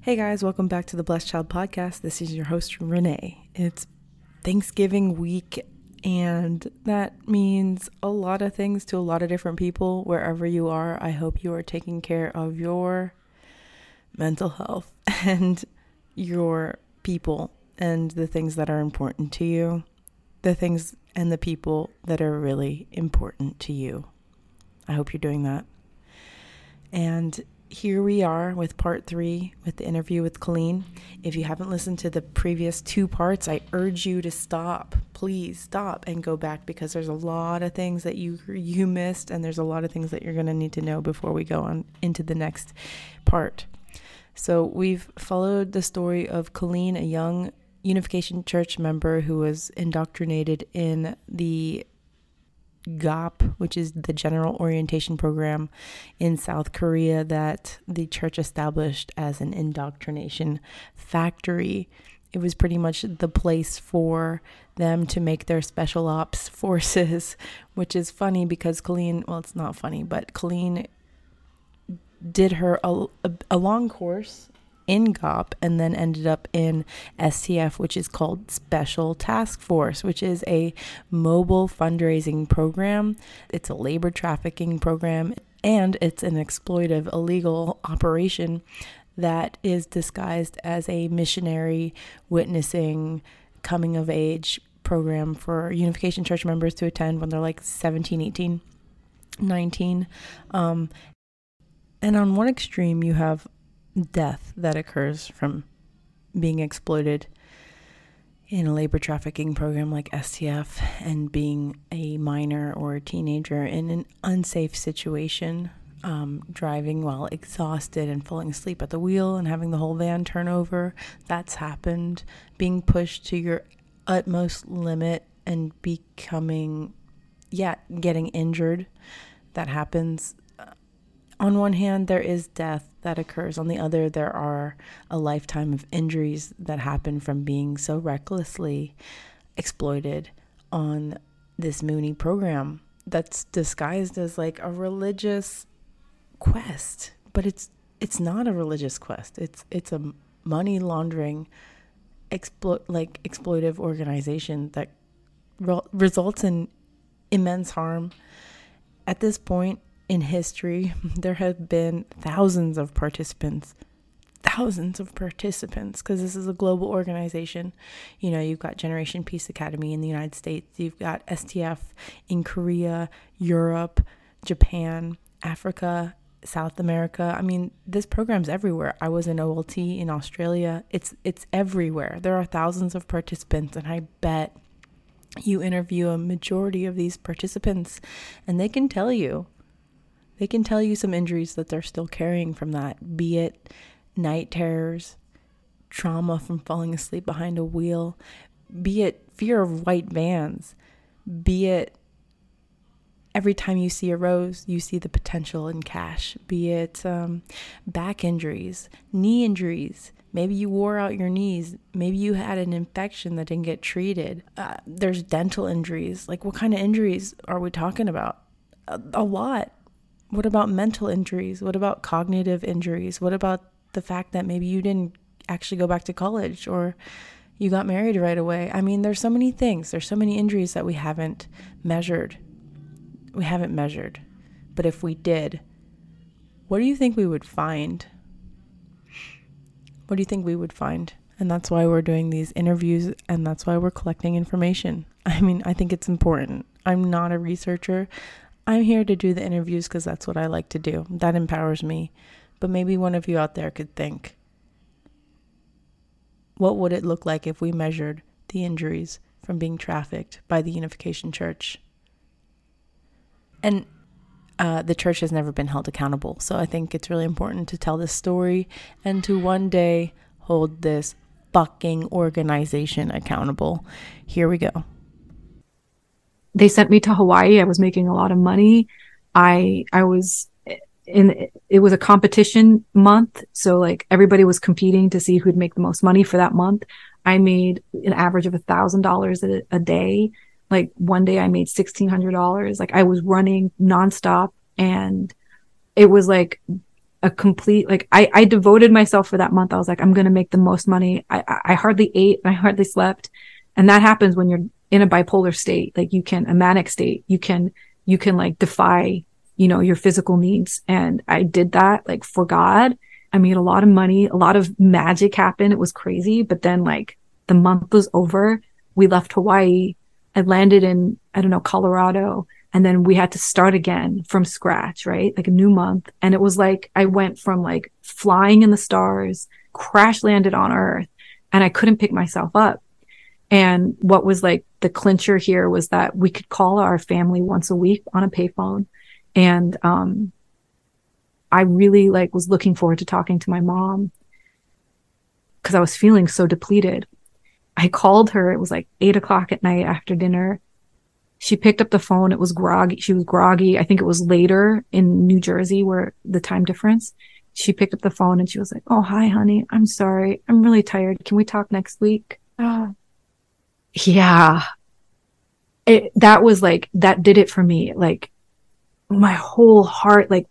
Hey guys, welcome back to the Blessed Child Podcast. This is your host, Renee. It's Thanksgiving week, and that means a lot of things to a lot of different people wherever you are. I hope you are taking care of your mental health and your people and the things that are important to you, the things and the people that are really important to you. I hope you're doing that. And here we are with part 3 with the interview with Colleen. If you haven't listened to the previous 2 parts, I urge you to stop. Please stop and go back, because there's a lot of things that you missed, and there's a lot of things that you're going to need to know before we go on into the next part. So we've followed the story of Colleen, a young Unification Church member who was indoctrinated in the GOP, which is the General Orientation Program in South Korea that the church established as an indoctrination factory. It was pretty much the place for them to make their special ops forces, which is funny because Colleen, well, it's not funny, but Colleen did her a long course in GOP and then ended up in STF, which is called Special Task Force, which is a mobile fundraising program. It's a labor trafficking program, and it's an exploitive illegal operation that is disguised as a missionary witnessing coming of age program for Unification Church members to attend when they're like 17, 18, 19. And on one extreme, you have death that occurs from being exploited in a labor trafficking program like STF, and being a minor or a teenager in an unsafe situation, driving while exhausted and falling asleep at the wheel and having the whole van turn over. That's happened. Being pushed to your utmost limit and getting injured. That happens. On one hand, there is death that occurs. On the other, there are a lifetime of injuries that happen from being so recklessly exploited on this Mooney program that's disguised as like a religious quest. But it's not a religious quest. It's a money laundering exploitive organization that results in immense harm. At this point in history, there have been thousands of participants, because this is a global organization. You know, you've got Generation Peace Academy in the United States, you've got STF in Korea, Europe, Japan, Africa, South America. I mean, this program's everywhere. I was in OLT in Australia. It's everywhere. There are thousands of participants, and I bet you interview a majority of these participants, and they can tell you some injuries that they're still carrying from that, be it night terrors, trauma from falling asleep behind a wheel, be it fear of white vans, be it every time you see a rose, you see the potential in cash, be it back injuries, knee injuries. Maybe you wore out your knees. Maybe you had an infection that didn't get treated. There's dental injuries. Like, what kind of injuries are we talking about? A lot. What about mental injuries? What about cognitive injuries? What about the fact that maybe you didn't actually go back to college, or you got married right away? I mean, there's so many things. There's so many injuries that we haven't measured. But if we did, what do you think we would find? And that's why we're doing these interviews, and that's why we're collecting information. I mean, I think it's important. I'm not a researcher. I'm here to do the interviews because that's what I like to do. That empowers me. But maybe one of you out there could think, what would it look like if we measured the injuries from being trafficked by the Unification Church? And the church has never been held accountable. So I think it's really important to tell this story and to one day hold this fucking organization accountable. Here we go. They sent me to Hawaii. I was making a lot of money. It was a competition month. So like everybody was competing to see who'd make the most money for that month. I made an average of $1,000 a day. Like one day I made $1,600. Like I was running nonstop, and it was like a complete, like, I devoted myself for that month. I was like, I'm going to make the most money. I hardly ate and I hardly slept. And that happens when you're in a bipolar state, like a manic state, you can like defy, your physical needs. And I did that, like, for God. I made a lot of money, a lot of magic happened. It was crazy. But then, like, the month was over. We left Hawaii. I landed in, I don't know, Colorado. And then we had to start again from scratch, right? Like a new month. And it was like, I went from like flying in the stars, crash landed on Earth, and I couldn't pick myself up. And what was like the clincher here was that we could call our family once a week on a payphone. And, I really like was looking forward to talking to my mom because I was feeling so depleted. I called her. It was like 8:00 at night after dinner. She picked up the phone. It was groggy. She was groggy. I think it was later in New Jersey where the time difference. She picked up the phone and she was like, "Oh, hi, honey. I'm sorry. I'm really tired. Can we talk next week?" Yeah. That was like, that did it for me. Like my whole heart, like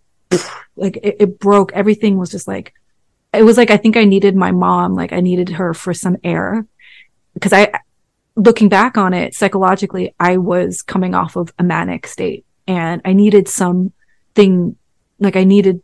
it broke. Everything was just like, it was like, I think I needed my mom. Like I needed her for some air because looking back on it psychologically, I was coming off of a manic state and I needed something, like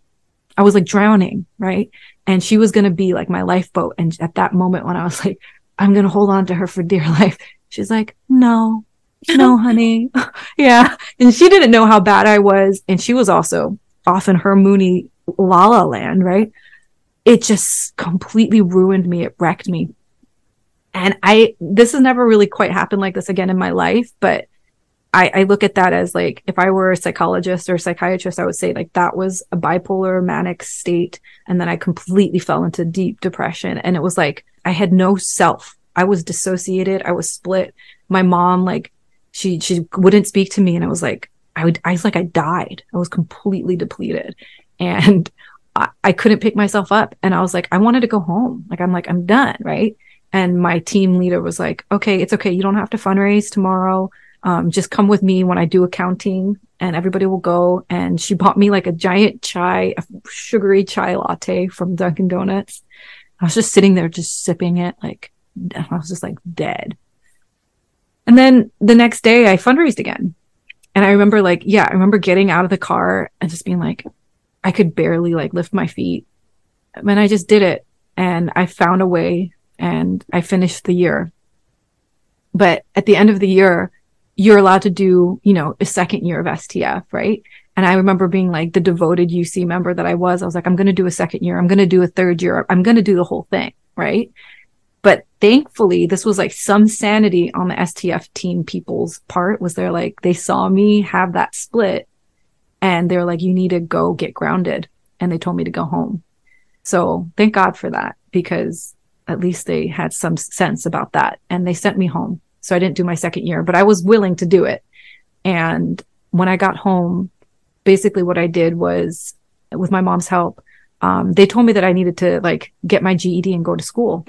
I was like drowning. Right. And she was going to be like my lifeboat. And at that moment when I was like, I'm going to hold on to her for dear life, she's like, no, honey. Yeah. And she didn't know how bad I was. And she was also off in her moony la la land. Right. It just completely ruined me. It wrecked me. And this has never really quite happened like this again in my life, but I look at that as like, if I were a psychologist or a psychiatrist, I would say like that was a bipolar manic state. And then I completely fell into deep depression. And it was like, I had no self. I was dissociated. I was split. My mom, like she wouldn't speak to me. And I was like, I died. I was completely depleted and I couldn't pick myself up. And I was like, I wanted to go home. I'm done. Right. And my team leader was like, okay, it's okay. You don't have to fundraise tomorrow. Just come with me when I do accounting and everybody will go. And she bought me like a giant a sugary chai latte from Dunkin' Donuts. I was just sitting there, just sipping it. Like, I was just like dead. And then the next day I fundraised again. And I remember getting out of the car and just being like, I could barely like lift my feet. And I just did it. And I found a way and I finished the year. But at the end of the year, you're allowed to do, a second year of STF, right? And I remember being like the devoted UC member that I was like, I'm going to do a second year. I'm going to do a third year. I'm going to do the whole thing, right? But thankfully, this was like some sanity on the STF team people's part. Was there like, they saw me have that split and they're like, you need to go get grounded. And they told me to go home. So thank God for that, because at least they had some sense about that. And they sent me home. So I didn't do my second year, but I was willing to do it. And when I got home, basically what I did was, with my mom's help, they told me that I needed to like get my GED and go to school.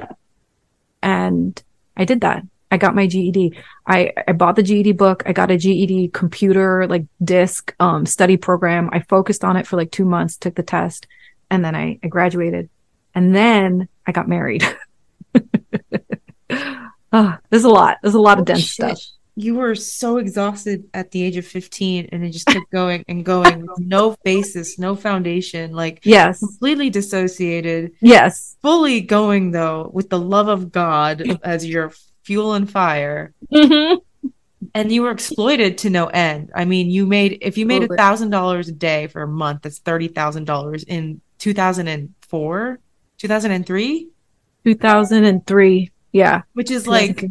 And I did that. I got my GED. I bought the GED book. I got a GED computer, like disc, study program. I focused on it for like 2 months, took the test, and then I graduated. And then I got married. There's a lot of dense stuff. You were so exhausted at the age of 15 and it just kept going and going with no basis, no foundation, like yes, completely dissociated. Yes. Fully going though with the love of God as your fuel and fire. Mm-hmm. And you were exploited to no end. I mean, if you made $1,000 a day for a month, that's $30,000 in 2004, 2003? 2003. Yeah. Which is like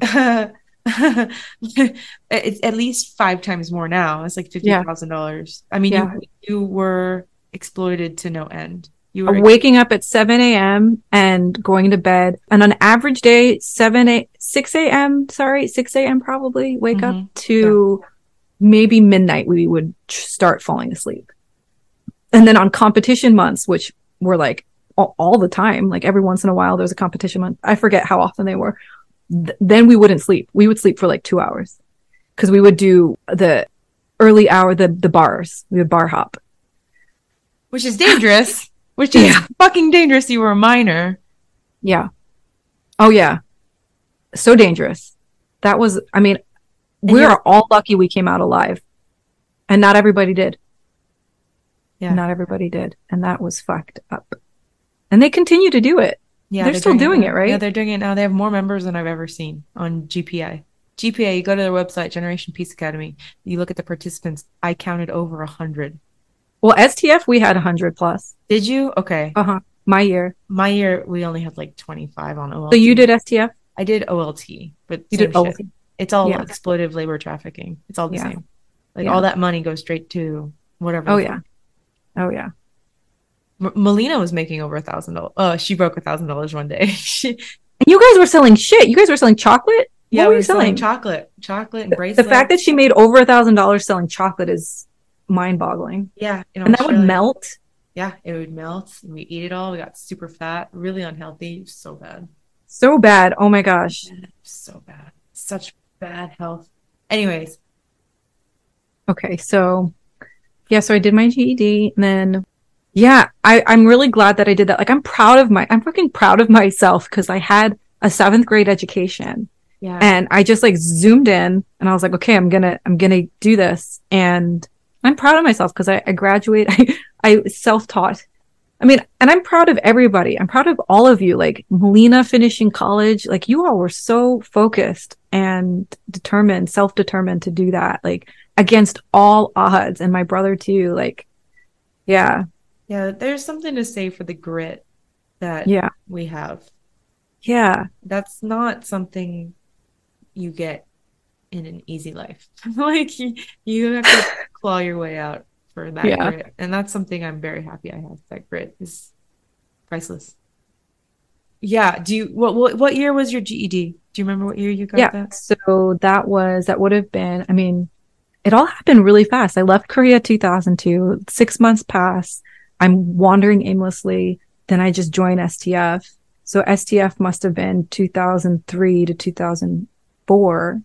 it's at least 5 times more now. It's like $50,000. I mean, you were exploited to no end. You were waking up at 7 a.m. and going to bed. And on an average day, 6 a.m. probably wake up to maybe midnight. We would start falling asleep. And then on competition months, which were like all the time, like every once in a while, there's a competition month. I forget how often they were. Then we wouldn't sleep. We would sleep for like 2 hours because we would do the early hour, the bars. We would bar hop. Which is dangerous. which is Yeah. fucking dangerous. You were a minor. Yeah. Oh yeah. So dangerous. That was, I mean, And we're all lucky we came out alive. And not everybody did. yeah, Not everybody did. And that was fucked up. And they continue to do it. yeah, They're they're still doing it doing now. it, Yeah, right? they're doing it now. They have more members than I've ever seen on GPA. GPA, you go to their website, Generation Peace Academy. You look at the participants. I counted over 100. Well, STF, we had 100 plus. Did you? Okay. Uh-huh. My year. My year, we only had like 25 on So OLT. you did STF? I did OLT, but You same did shit. OLT. It's all Yeah. exploitive labor trafficking. It's all the Yeah. same. Like Yeah. all that money goes straight to whatever Oh, the yeah. fuck. Oh, yeah. Melina was making over $1,000. She broke $1,000 one day. And you guys were selling shit. You guys were selling chocolate? Yeah, What we were were you selling selling? chocolate and The fact that bracelets. she made over $1,000 selling chocolate is mind-boggling. Yeah, in And that would Australia. melt. Yeah, it would melt and we eat it all. We got super fat, really unhealthy. It was so bad. So bad. Oh my gosh. So bad. Such bad health. Anyways, Okay, so yeah, so I did my GED and then yeah, I'm really glad that I did that. Like I'm fucking proud of myself because I had a seventh grade education yeah. and I just like zoomed in and I was like, okay, I'm gonna do this. And I'm proud of myself because I graduate, I self-taught. I mean, and I'm proud of everybody. I'm proud of all of you. Like Melina finishing college, like you all were so focused and determined, self-determined to do that, like against all odds. And my brother too. Like, yeah, Yeah, there's something to say for the grit that yeah, we have. yeah, That's not something you get in an easy life. Like you have to claw your way out for that yeah. grit. And that's something I'm very happy I have. That grit is priceless. Yeah. What year was your GED? Do you remember what year you got Yeah. that? So that would have been, I mean, it all happened really fast. I left Korea 2002, 6 months pass. I'm wandering aimlessly. Then I just joined STF. So STF must have been 2003 to 2004.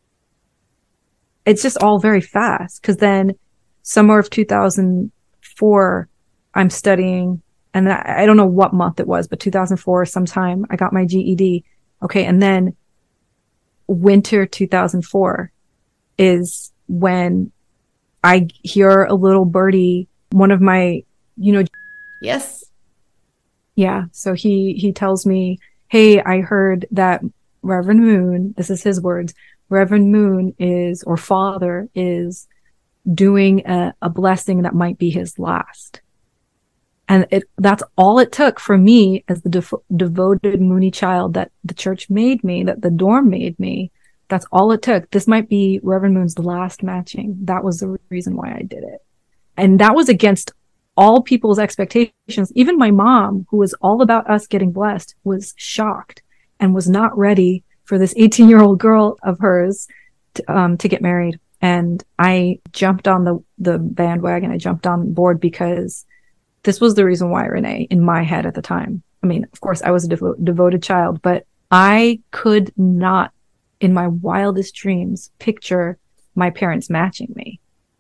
It's just all very fast because then summer of 2004, I'm studying and I don't know what month it was, but 2004 sometime I got my GED. Okay. And then winter 2004 is when I hear a little birdie, one of my, you know, Yes. yeah. So he tells me, hey, I heard that Reverend Moon, this is his words, Reverend Moon is, or father is doing a blessing that might be his last. And that's all it took for me as the devoted Mooney child that the church made me, that the dorm made me. That's all it took. This might be Reverend Moon's last matching. That was the reason why I did it. And that was against all people's expectations. Even my mom, who was all about us getting blessed, was shocked and was not ready for this 18-year-old girl of hers to get married. And I jumped on the bandwagon. I jumped on board because this was the reason why, Renee, in my head at the time. I mean, of course, I was a devoted child, but I could not, in my wildest dreams, picture my parents matching me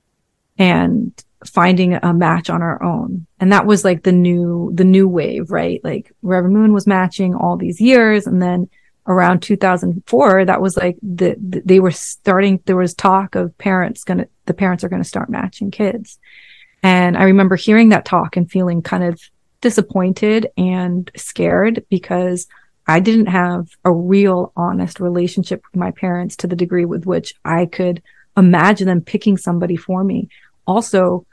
and finding a match on our own. And that was like the new wave, right? Like Reverend Moon was matching all these years. And then around 2004, that was like they were starting, there was talk of the parents are going to start matching kids. And I remember hearing that talk and feeling kind of disappointed and scared because I didn't have a real honest relationship with my parents to the degree with which I could imagine them picking somebody for me. Also,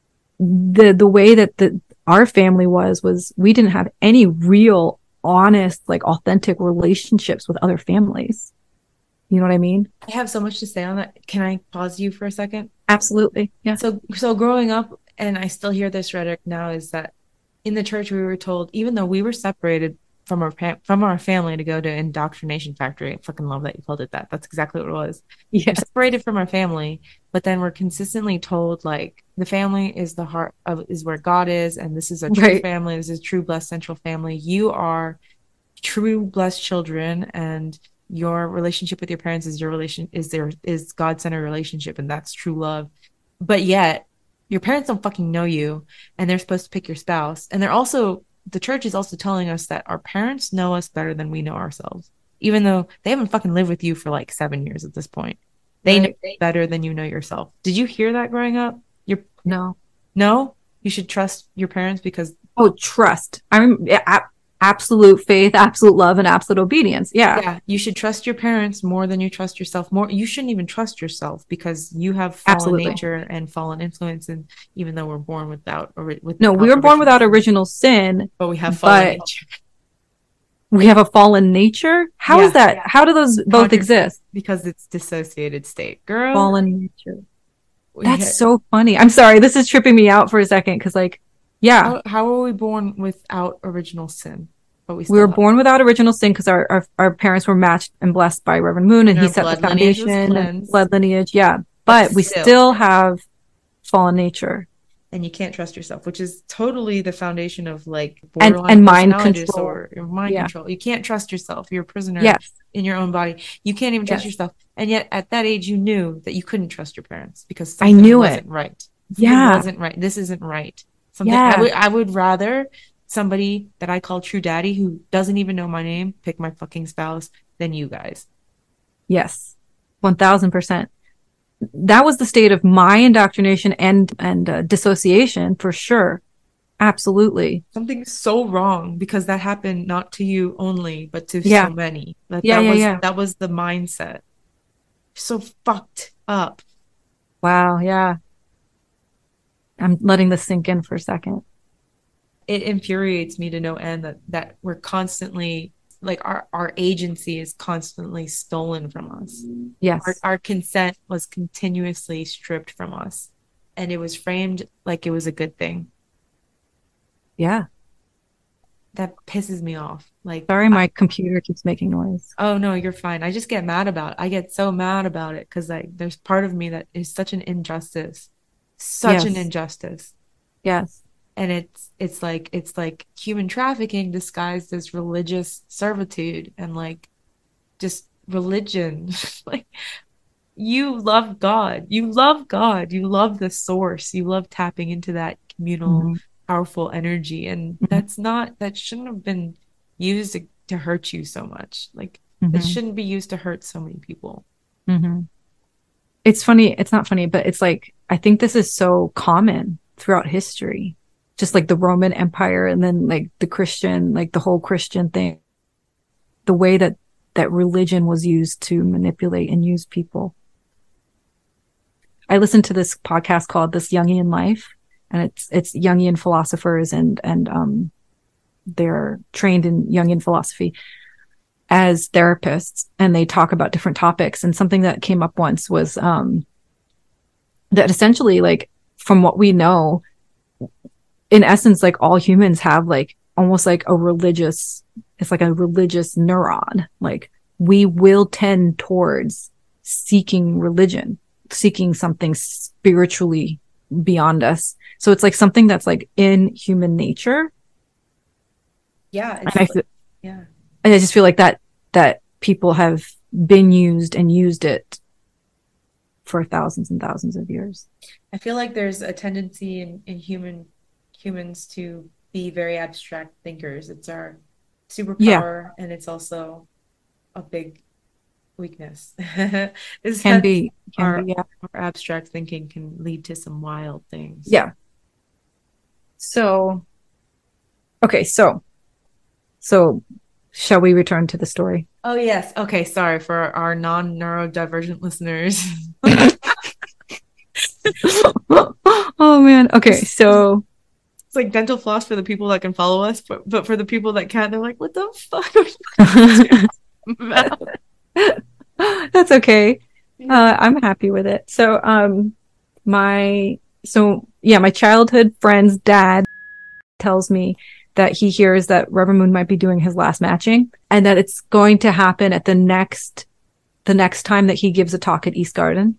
the way that our family was we didn't have any real honest, like authentic relationships with other families. You know what I mean? I have so much to say on that. Can I pause you for a second? Absolutely. Yeah. So growing up, and I still hear this rhetoric now, is that in the church we were told, even though we were separated from our family to go to indoctrination factory. I fucking love that you called it that. That's exactly what it was. Yeah. We're separated from our family, but then we're consistently told like the family is the heart of is where God is, and this is a true Right. family. This is a true blessed central family. You are true blessed children, and your relationship with your parents is your relation is God-centered relationship, and that's true love. But yet Your parents don't fucking know you, and they're supposed to pick your spouse. And the church is also telling us that our parents know us better than we know ourselves, even though they haven't fucking lived with you for like 7 years at this point. They know better than you know yourself. Did you hear that growing up? No. No? You should trust your parents because Trust. Absolute faith, absolute love, and absolute obedience. Yeah. You should trust your parents more than you trust yourself. More, you shouldn't even trust yourself because you have fallen nature and fallen influence. And even though we're born we were born without original sin, but we have fallen nature. We have a fallen nature. How is that? How do those both exist? Because it's dissociated state, girl. Fallen nature. That's so funny. I'm sorry, this is tripping me out for a second because, like, yeah. How were we born without original sin? But we were born without original sin because our parents were matched and blessed by Reverend Moon, and he set the foundation, blood lineage. Yeah, but we still have fallen nature. And you can't trust yourself, which is totally the foundation of like borderline and mind control or mind control. You can't trust yourself. You're a prisoner in your own body. You can't even trust yourself. And yet at that age, you knew that you couldn't trust your parents because something wasn't right. Something wasn't right. This isn't right. I would rather somebody that I call true daddy who doesn't even know my name pick my fucking spouse than you guys. Yes, 1000%. That was the state of my indoctrination and dissociation for sure. Absolutely. Something's so wrong because that happened not to you only, but to so many. That was the mindset. So fucked up. Wow. Yeah. I'm letting this sink in for a second. It infuriates me to no end that we're constantly like our agency is constantly stolen from us. Yes. Our consent was continuously stripped from us. And it was framed like it was a good thing. Yeah. That pisses me off. Like, sorry, my computer keeps making noise. Oh no, you're fine. I just get mad about it. I get so mad about it because like there's part of me that is such an injustice. Such an injustice. Yes. And it's like human trafficking disguised as religious servitude and like just religion. Like you love God. You love God. You love the source. You love tapping into that communal, powerful energy. And that shouldn't have been used to hurt you so much. Like it shouldn't be used to hurt so many people. It's funny. It's not funny, but it's like, I think this is so common throughout history. Just like the Roman Empire and then like the Christian, like the whole Christian thing, the way that religion was used to manipulate and use people. I listened to this podcast called This Jungian Life, and it's Jungian philosophers and they're trained in Jungian philosophy as therapists, and they talk about different topics. And something that came up once was that essentially, like, from what we know, in essence, like all humans have like almost like it's like a religious neuron. Like we will tend towards seeking religion, seeking something spiritually beyond us. So it's like something that's like in human nature. Yeah. I just feel like that people have been used and used it for thousands and thousands of years. I feel like there's a tendency in humans to be very abstract thinkers. It's our superpower, and it's also a big weakness. Our abstract thinking can lead to some wild things. Yeah. So, okay, so shall we return to the story? Oh yes. Okay, sorry for our non-neurodivergent listeners. Oh man. Okay, so it's like dental floss for the people that can follow us, but for the people that can't, they're like, what the fuck? That's okay. I'm happy with it. So my childhood friend's dad tells me that he hears that Reverend Moon might be doing his last matching, and that it's going to happen at the next time that he gives a talk at East Garden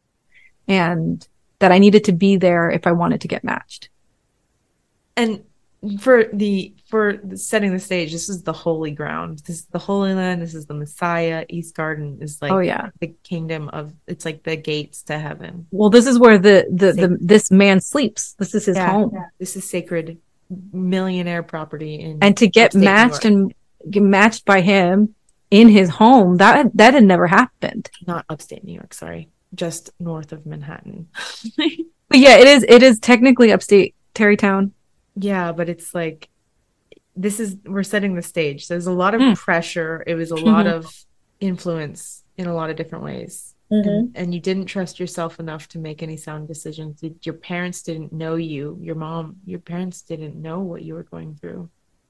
and that I needed to be there if I wanted to get matched. And setting the stage, this is the holy ground. This is the Holy Land. This is the Messiah. East Garden is Oh like yeah. the kingdom of, it's like the gates to heaven. Well, this is where the Sacred. this man sleeps. This is his Yeah, home. this is sacred millionaire property in And to get upstate New matched York. and get matched by him in his home, that had never happened. Not upstate New York, sorry, just north of Manhattan. But yeah, it is technically upstate Tarrytown. Yeah, but it's like, we're setting the stage. There's a lot of Mm. pressure. It was a lot Mhm. of influence in a lot of different ways. Mhm. And you didn't trust yourself enough to make any sound decisions. Your parents didn't know you. Your parents didn't know what you were going through.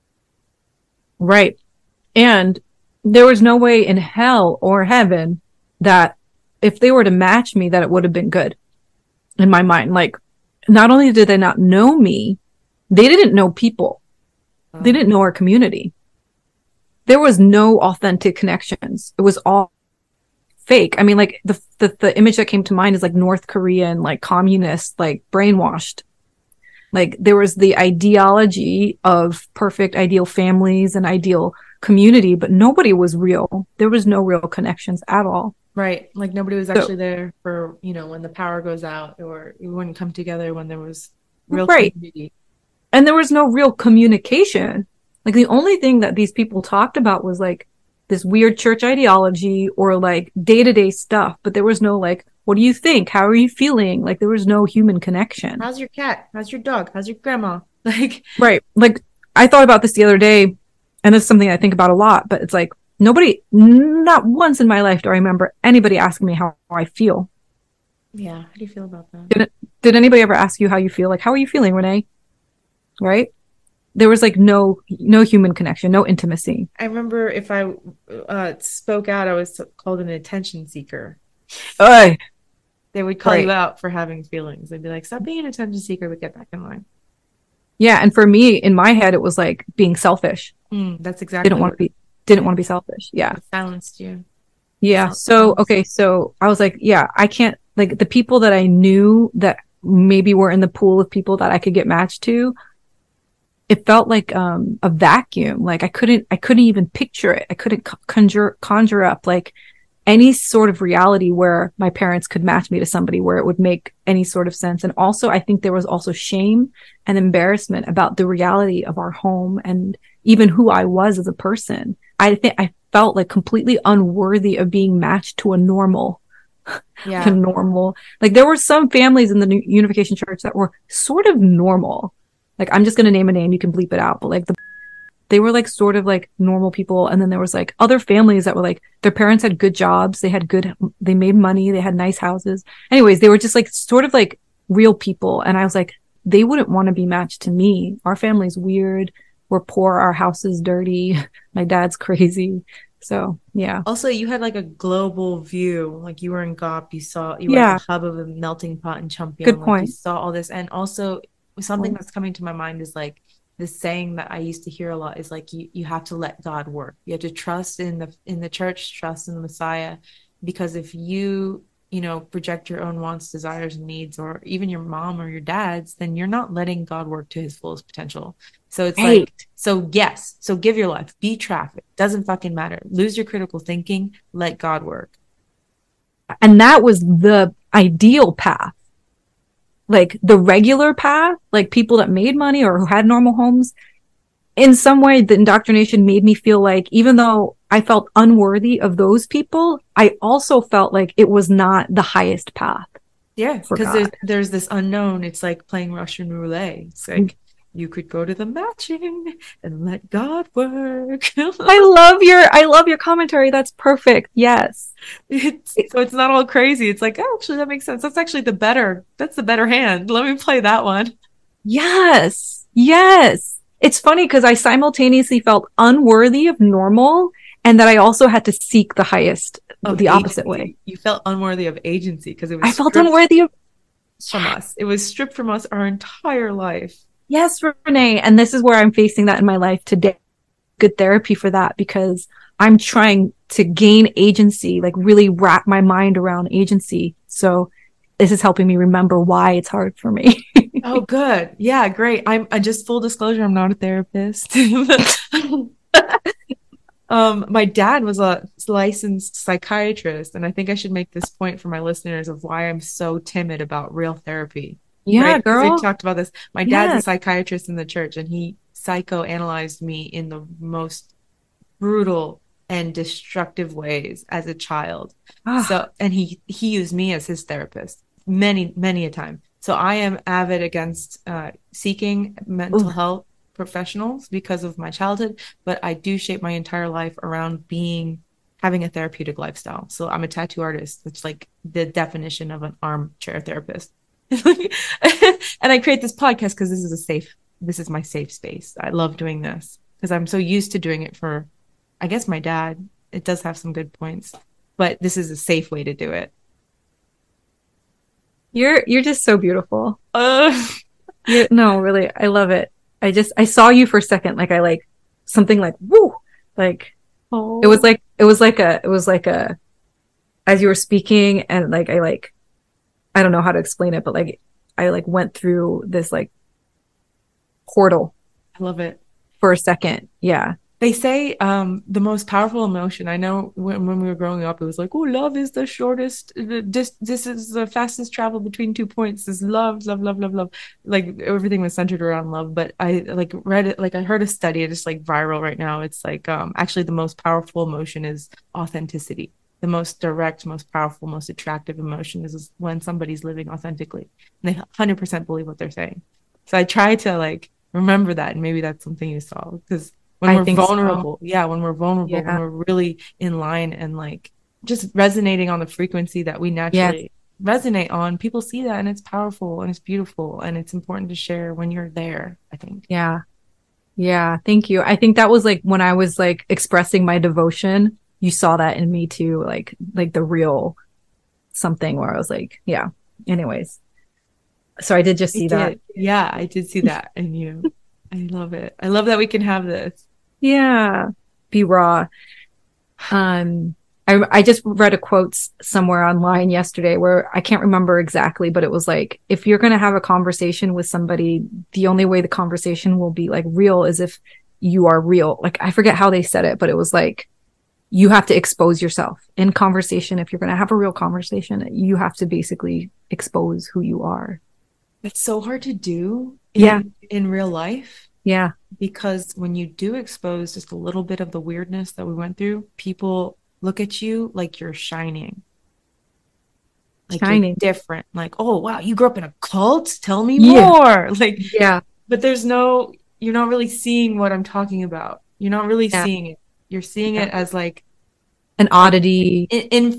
Right. And there was no way in hell or heaven that if they were to match me, that it would have been good in my mind. Like, not only did they not know me, they didn't know people. They didn't know our community. There was no authentic connections. It was all fake. I mean, like the image that came to mind is like North Korean, like communist, like brainwashed. Like there was the ideology of perfect ideal families and ideal community, but nobody was real. There was no real connections at all. Right. Like nobody was So, actually there for, when the power goes out, or you wouldn't come together when there was real right. community. And there was no real communication. Like the only thing that these people talked about was like this weird church ideology or like day-to-day stuff, but there was no like, what do you think? How are you feeling? Like there was no human connection. How's your cat? How's your dog? How's your grandma? Like, Right. Like I thought about this the other day, and it's something I think about a lot, but it's like not once in my life do I remember anybody asking me how I feel. yeah, how do you feel about that? Did anybody ever ask you how you feel? Like, how are you feeling, Renee? Right? There was like no human connection, no intimacy. I remember if I spoke out, I was called an attention seeker. Ugh. They would call Right. you out for having feelings. They'd be like, stop being an attention seeker, but get back in line. Yeah, and for me, in my head, it was like being selfish. That's exactly what Didn't want to be selfish. Yeah. silenced you. Yeah. So, okay. So I was like, yeah, I can't, like the people that I knew that maybe were in the pool of people that I could get matched to, it felt like a vacuum. Like I couldn't even picture it. I couldn't conjure up like any sort of reality where my parents could match me to somebody where it would make any sort of sense. And also, I think there was also shame and embarrassment about the reality of our home and even who I was as a person. I think I felt like completely unworthy of being matched to a normal. Yeah. A normal. Like there were some families in the Unification Church that were sort of normal. Like I'm just going to name a name, you can bleep it out, but like they were like sort of like normal people. And then there was like other families that were like, their parents had good jobs. They made money. They had nice houses. Anyways, they were just like sort of like real people. And I was like, they wouldn't want to be matched to me. Our family's weird. We're poor. Our house is dirty. My dad's crazy. So yeah. Also, you had like a global view. Like you were in GOP, you were at the hub of a melting pot in Champion. Good point. Like you saw all this. And also something that's coming to my mind is like this saying that I used to hear a lot is like you have to let God work. You have to trust in the church, trust in the Messiah, because if you project your own wants, desires, and needs, or even your mom or your dad's, then you're not letting God work to his fullest potential. So it's like, yes, so give your life, be traffic, doesn't fucking matter. Lose your critical thinking, let God work. And that was the ideal path. Like the regular path, like people that made money or who had normal homes, in some way, the indoctrination made me feel like even though I felt unworthy of those people, I also felt like it was not the highest path. Yeah, because there's this unknown. It's like playing Russian roulette. It's like you could go to the matching and let God work. I love your commentary. That's perfect. Yes. So it's not all crazy. It's like, oh, actually, that makes sense. That's the better hand. Let me play that one. Yes. Yes. It's funny because I simultaneously felt unworthy of normal and that I also had to seek the highest, the opposite way. You felt unworthy of agency because I felt unworthy from us. It was stripped from us our entire life. Yes, Renee. And this is where I'm facing that in my life today. Good therapy for that because I'm trying to gain agency, like really wrap my mind around agency. So this is helping me remember why it's hard for me. Oh, good. Yeah, great. I just full disclosure, I'm not a therapist. My dad was a licensed psychiatrist, and I think I should make this point for my listeners of why I'm so timid about real therapy, Yeah, right? Because we girl. talked about this. My dad's a Yeah. psychiatrist in the church, and he psychoanalyzed me in the most brutal and destructive ways as a child. Ah, So, and he used me as his therapist many a time. So I am avid against seeking mental ooh, health professionals because of my childhood, but I do shape my entire life around having a therapeutic lifestyle. So I'm a tattoo artist. It's like the definition of an armchair therapist. And I create this podcast because this is my safe space. I love doing this because I'm so used to doing it for, I guess, my dad. It does have some good points, but this is a safe way to do it. you're just so beautiful. Uh, You no, really, I love it. I saw you for a second, like I like something like woo, like oh, it was like a as you were speaking, and like I don't know how to explain it, but like I like went through this like portal I love it. for a second. Yeah. They say the most powerful emotion. I know when we were growing up, it was like, oh, love is the shortest. This is the fastest travel between 2 points. Is love, love, love, love, love. Like everything was centered around love. But I like read it, like I heard a study, it's like viral right now. It's like actually the most powerful emotion is authenticity. The most direct, most powerful, most attractive emotion is when somebody's living authentically and they 100% believe what they're saying. So I try to like remember that, and maybe that's something you saw because when I we're think so. vulnerable, yeah, when we're vulnerable, when Yeah. we're really in line and like just resonating on the frequency that we Yes. naturally resonate on, people see that and it's powerful and it's beautiful and it's important to share when you're there, I think. Yeah. Yeah. Thank you. I think that was like when I was like expressing my devotion, you saw that in me too, like the real something where I was like, yeah. Anyways, so I did just I see that. did. Yeah, I did see that in you. I love it. I love that we can have this. Yeah. Be raw. Um, I just read a quote somewhere online yesterday where I can't remember exactly, but it was like, if you're going to have a conversation with somebody, the only way the conversation will be like real is if you are real. Like, I forget how they said it, but it was like, you have to expose yourself in conversation. If you're going to have a real conversation, you have to basically expose who you are. It's so hard to do Yeah. in real life Yeah. because when you do expose just a little bit of the weirdness that we went through, people look at you like you're shining, like you're Shining. different. Like, oh, wow, you grew up in a cult? Tell me Yeah. more. Like, Yeah. but you're not really seeing what I'm talking about. You're not really Yeah. seeing it. You're seeing Yeah. it as An like oddity.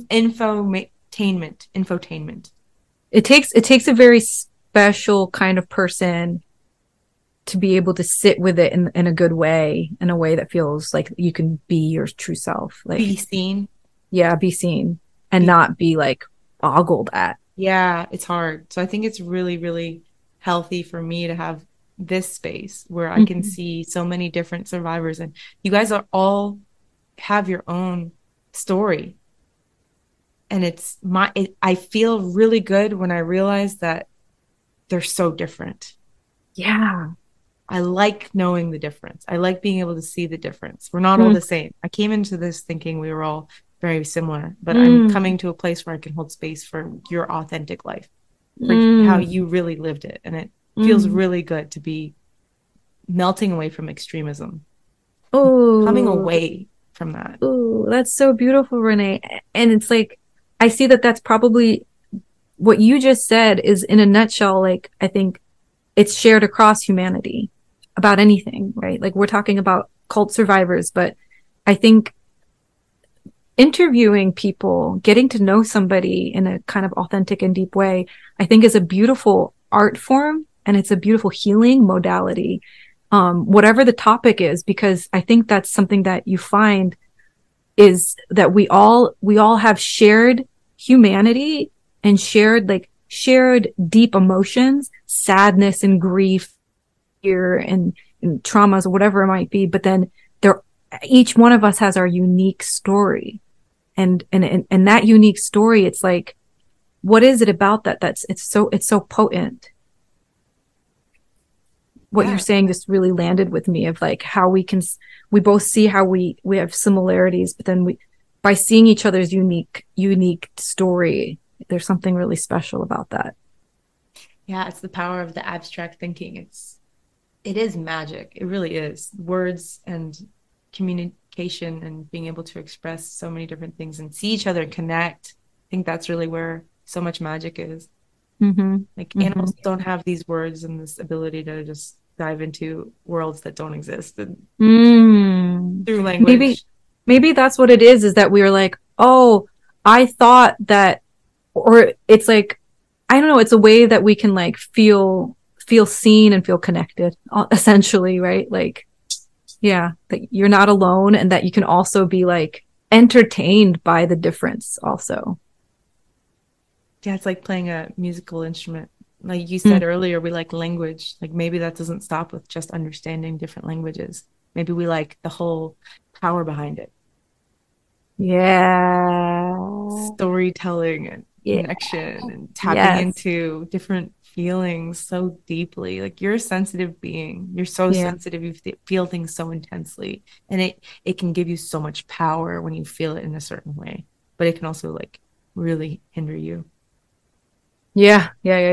infotainment. It takes a very special kind of person to be able to sit with it in a good way, in a way that feels like you can be your true self. Be Like, seen. yeah, be seen and Be not be like boggled at. Yeah, it's hard. So I think it's really, really healthy for me to have this space where I can Mhm. see so many different survivors, and you guys are all have your own story. And I feel really good when I realize that they're so different. Yeah. I like knowing the difference. I like being able to see the difference. We're not all Mm. the same. I came into this thinking we were all very similar, but I'm Mm. coming to a place where I can hold space for your authentic life, for how Mm. you really lived it. And it feels Mm. really good to be melting away from extremism, coming Oh, away from that. oh, that's so beautiful, Renee. And it's like, I see that that's probably what you just said is in a nutshell, like, I think it's shared across humanity about anything, right? Like, we're talking about cult survivors, but I think interviewing people, getting to know somebody in a kind of authentic and deep way, I think is a beautiful art form and it's a beautiful healing modality. Whatever the topic is, because I think that's something that you find is that we all have shared humanity and shared deep emotions, sadness and grief, fear and traumas or whatever it might be. But then there, each one of us has our unique story, and that unique story, it's like, what is it about that it's so potent? what you're saying just really landed with me, of like how we both see how we have similarities, but then by seeing each other's unique story, there's something really special about that. Yeah, it's the power of the abstract thinking. It is magic. It really is. Words and communication and being able to express so many different things and see each other connect. I think that's really where so much magic is. Like animals don't have these words and this ability to just dive into worlds that don't exist through language. Maybe that's what it is that we were like, oh, I thought that, or it's like, I don't know, it's a way that we can like feel seen and feel connected, essentially, right? Like, yeah, that you're not alone, and that you can also be like entertained by the difference also. Yeah, it's like playing a musical instrument. Like you said earlier, we like language. Like maybe that doesn't stop with just understanding different languages. Maybe we like the whole power behind it. Yeah. Storytelling and connection and tapping into different feelings so deeply. Like you're a sensitive being. You're so sensitive. You feel things so intensely. And it can give you so much power when you feel it in a certain way. But it can also like really hinder you. Yeah.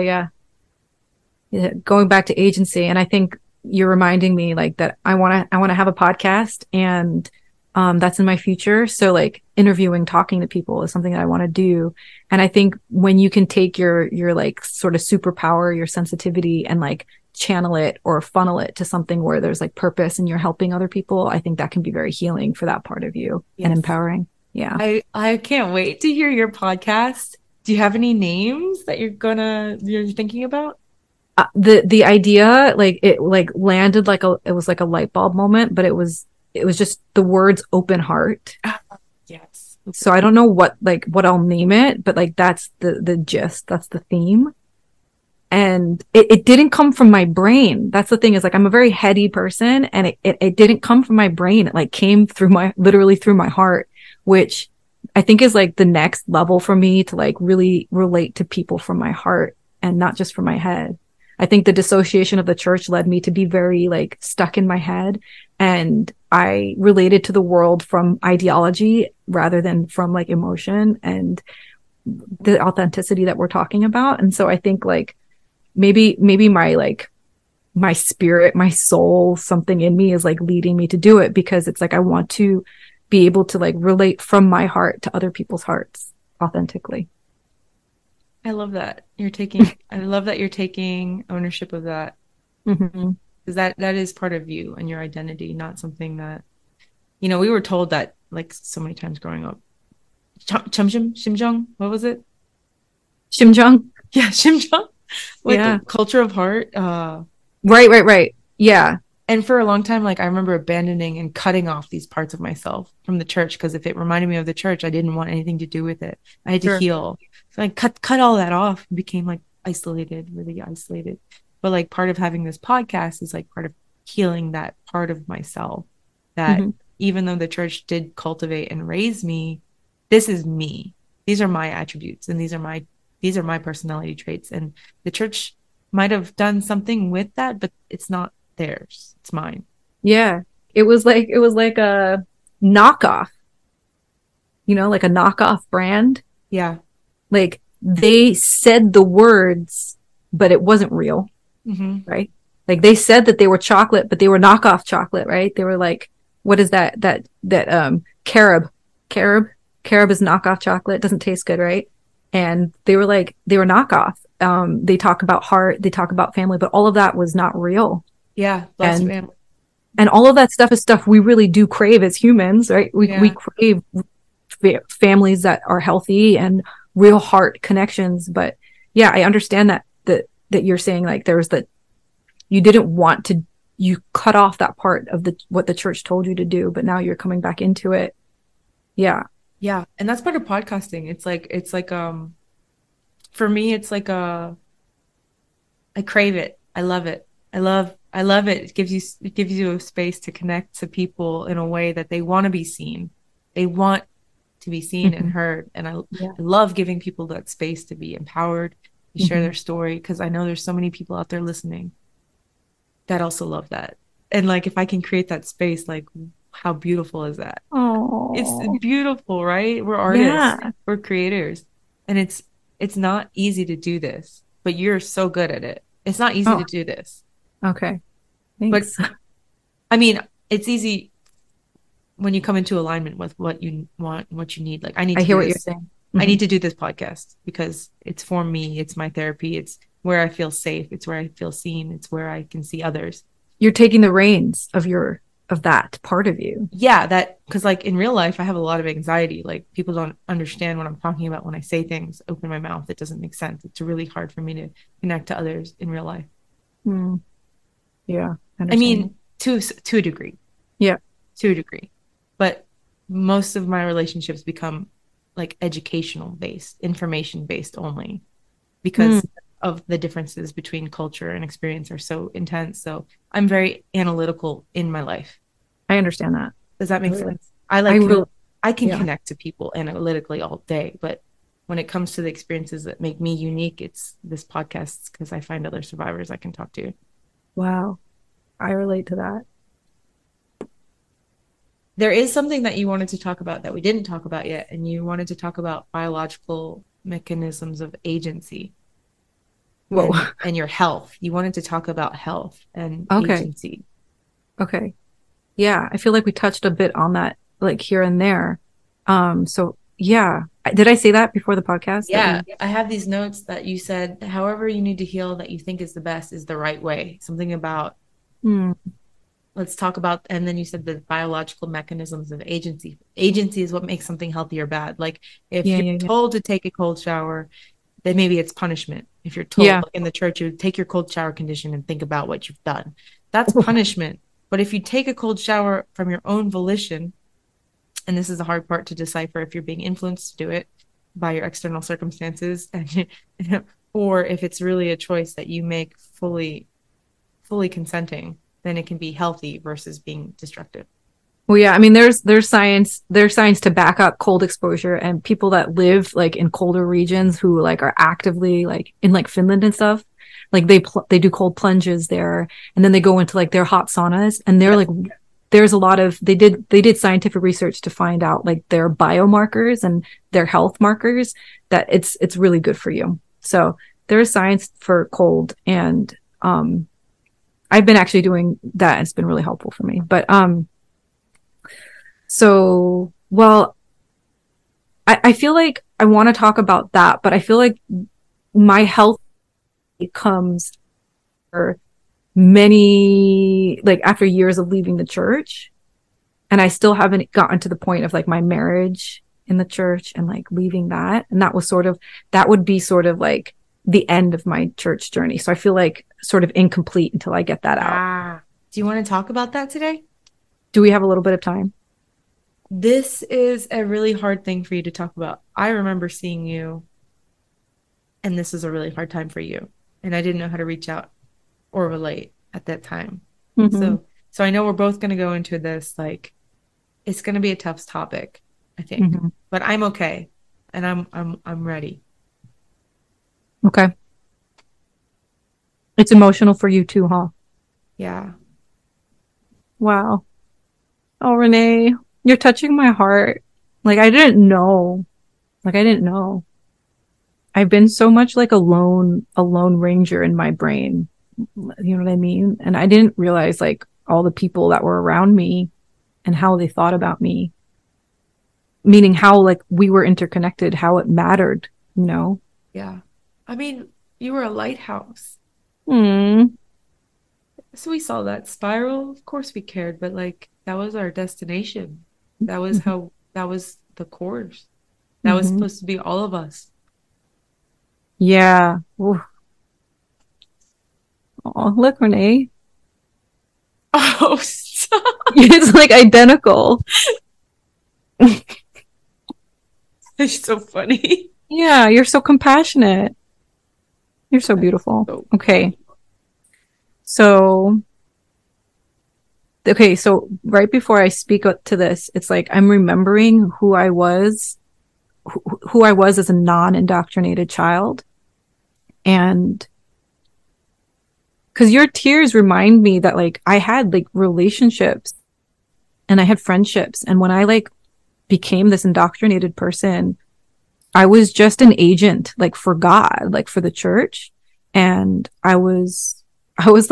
Going back to agency, and I think you're reminding me like that I want to have a podcast, and that's in my future. So like interviewing, talking to people is something that I want to do. And I think when you can take your like sort of superpower, your sensitivity, and like channel it or funnel it to something where there's like purpose and you're helping other people, I think that can be very healing for that part of you and empowering. Yeah. I can't wait to hear your podcast. Do you have any names that you're thinking about? The idea, like it like landed like it was like a light bulb moment, but it was just the words open heart. Yes. So I don't know what I'll name it, but like that's the gist, that's the theme. And it didn't come from my brain. That's the thing, is like I'm a very heady person, and it didn't come from my brain. It like came literally through my heart, which I think is like the next level for me to like really relate to people from my heart and not just from my head. I think the dissociation of the church led me to be very like stuck in my head, and I related to the world from ideology rather than from like emotion and the authenticity that we're talking about. And so I think like maybe my spirit, my soul, something in me is like leading me to do it, because it's like I want to be able to like relate from my heart to other people's hearts authentically. I love that you're taking ownership of that. Because that is part of you and your identity, not something that, we were told that like so many times growing up. Shimjung, what was it? Shimjung? Yeah, Shimjung. Like the culture of heart. Right. Yeah. And for a long time, like I remember abandoning and cutting off these parts of myself from the church, because if it reminded me of the church, I didn't want anything to do with it. I had to heal. So I cut all that off and became like isolated, really isolated. But like part of having this podcast is like part of healing that part of myself that even though the church did cultivate and raise me, this is me. These are my attributes, and these are my personality traits. And the church might have done something with that, but it's not theirs. It's mine. Yeah. It was like a knockoff, like a knockoff brand. Yeah. Like they said the words, but it wasn't real. Right. Like they said that they were chocolate, but they were knockoff chocolate. Right. They were like, what is that carob is knockoff chocolate. It doesn't taste good. Right. And they were knockoff. They talk about heart, they talk about family, but all of that was not real. Yeah. And all of that stuff is stuff we really do crave as humans, right? We crave families that are healthy and real heart connections. But yeah, I understand that you're saying like there's that you didn't want to, you cut off that part of what the church told you to do, but now you're coming back into it. Yeah. Yeah. And that's part of podcasting. It's like for me, it's like I crave it. I love it. I love it. It gives you a space to connect to people in a way that they want to be seen. They want to be seen and heard. And I love giving people that space to be empowered, to share their story, because I know there's so many people out there listening. that also love that. And like if I can create that space, like how beautiful is that? It's Oh, beautiful, right? We're artists, yeah. we're creators. And it's not easy to do this, but you're so good at it. It's not easy Oh, to do this. okay. But Thanks. I mean, it's easy when you come into alignment with what you want, what you need. Like I need I to hear do what you're this. saying. I Mhm. need to do this podcast because it's for me, it's my therapy, it's where I feel safe, it's where I feel seen, it's where I can see others. You're taking the reins of that part of you. Yeah, that because like in real life I have a lot of anxiety. Like people don't understand what I'm talking about when I say things, open my mouth, it doesn't make sense. It's really hard for me to connect to others in real life. Mm, yeah, I I understand mean, that. to a degree, Yeah. to a degree. But most of my relationships become like educational based, information based only Mm, because of the differences between culture and experience are so intense. So I'm very analytical in my life. I understand that. Does that I make really, sense? I I like really, I can yeah. connect to people analytically all day, but when it comes to the experiences that make me unique, it's this podcast because I find other survivors I can talk to. Wow. I relate to that. There is something that you wanted to talk about that we didn't talk about yet, and you wanted to talk about biological mechanisms of agency Whoa. and your health. You wanted to talk about health and Okay. agency. Okay. Yeah. I feel like we touched a bit on that, like here and there. So yeah. Did I say that before the podcast that Yeah, we, I have these notes that you said, however you need to heal that you think is the best is the right way. Something about hmm, let's talk about, and then you said the biological mechanisms of agency. Agency is what makes something healthy or bad. Like if yeah, you're yeah, yeah. told to take a cold shower, then maybe it's punishment. If you're told Yeah. like in the church, you take your cold shower condition and think about what you've done, that's punishment. But if you take a cold shower from your own volition, and this is the hard part to decipher if you're being influenced to do it by your external circumstances and or if it's really a choice that you make fully consenting, then it can be healthy versus being destructive. Well, yeah, I mean, there's science to back up cold exposure, and people that live like in colder regions who like are actively like in like Finland and stuff, like they do cold plunges there, and then they go into like their hot saunas, and they're Yep. like, there's a lot of they did scientific research to find out like their biomarkers and their health markers that it's really good for you. So there is science for cold, and I've been actually doing that. It's been really helpful for me, but so, well, I feel like I want to talk about that, but I feel like my health comes for many, like after years of leaving the church. And I still haven't gotten to the point of like my marriage in the church and like leaving that. And that would be sort of like the end of my church journey. So I feel like sort of incomplete until I get that out. Do you want to talk about that today? Do we have a little bit of time? This is a really hard thing for you to talk about. I remember seeing you, and this is a really hard time for you. And I didn't know how to reach out or relate at that time. Mm-hmm. So I know we're both going to go into this like it's going to be a tough topic, I think. Mm-hmm. But I'm okay. And I'm ready. Okay. It's emotional for you too, huh? Yeah. Wow. Oh, Renee, you're touching my heart. Like I didn't know. Like I didn't know. I've been so much like a lone ranger in my brain. You know what I mean? And I didn't realize like all the people that were around me and how they thought about me. Meaning how like we were interconnected, how it mattered, you know? Yeah. I mean, you were a lighthouse. Hmm. So we saw that spiral. Of course we cared, but like that was our destination. That was the course. That was Mm-hmm. supposed to be all of us. Yeah. Oh, look, Renee. Oh, stop. It's like identical. It's so funny. Yeah, you're so compassionate. You're so That's beautiful. so Okay. funny. So, so right before I speak to this, it's like I'm remembering who I was as a non-indoctrinated child. And because your tears remind me that like I had like relationships and I had friendships. And when I like became this indoctrinated person, I was just an agent like for God, like for the church. And I was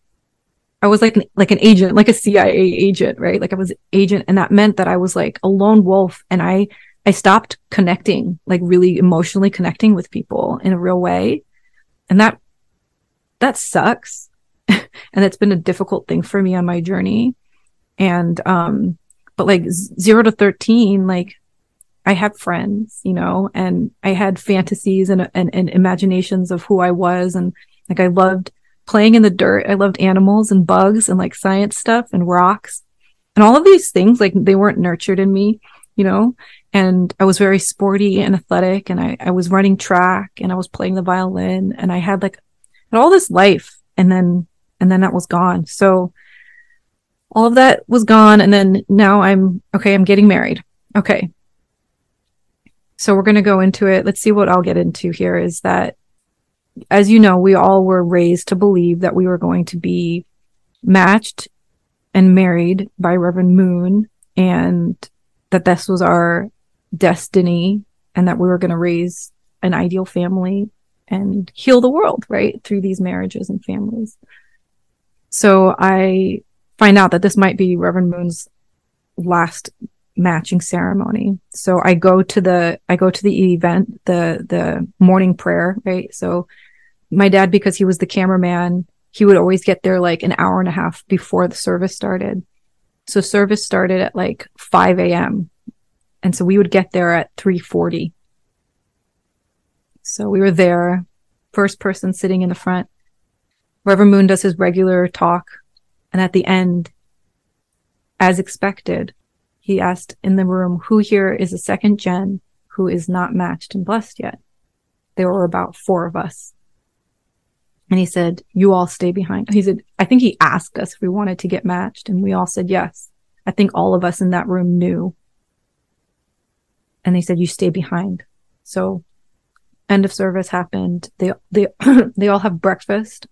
like an agent, like a CIA agent, right? Like I was agent. And that meant that I was like a lone wolf. And I stopped connecting, like really emotionally connecting with people in a real way. And that sucks. And it's been a difficult thing for me on my journey. And, but like 0 to 13, like I had friends, you know, and I had fantasies and imaginations of who I was. And like, I loved playing in the dirt. I loved animals and bugs and like science stuff and rocks and all of these things. Like they weren't nurtured in me, you know, and I was very sporty and athletic, and I was running track, and I was playing the violin, and I had like all this life. And then that was gone. So all of that was gone. And then now I'm getting married. Okay. So we're going to go into it. Let's see what I'll get into here is that, as you know, we all were raised to believe that we were going to be matched and married by Reverend Moon, and that this was our destiny, and that we were going to raise an ideal family and heal the world, right, through these marriages and families. So I find out that this might be Reverend Moon's last matching ceremony. So I go to the event, the morning prayer, right? So my dad, because he was the cameraman, he would always get there like an hour and a half before the service started. So service started at like 5 a.m. And so we would get there at 3:40. So we were there, first person sitting in the front. Reverend Moon does his regular talk. And at the end, as expected, he asked in the room, who here is a second gen who is not matched and blessed yet? There were about 4 of us. And he said, you all stay behind. He said, I think he asked us if we wanted to get matched. And we all said yes. I think all of us in that room knew. And they said, you stay behind. So end of service happened. They they all have breakfast.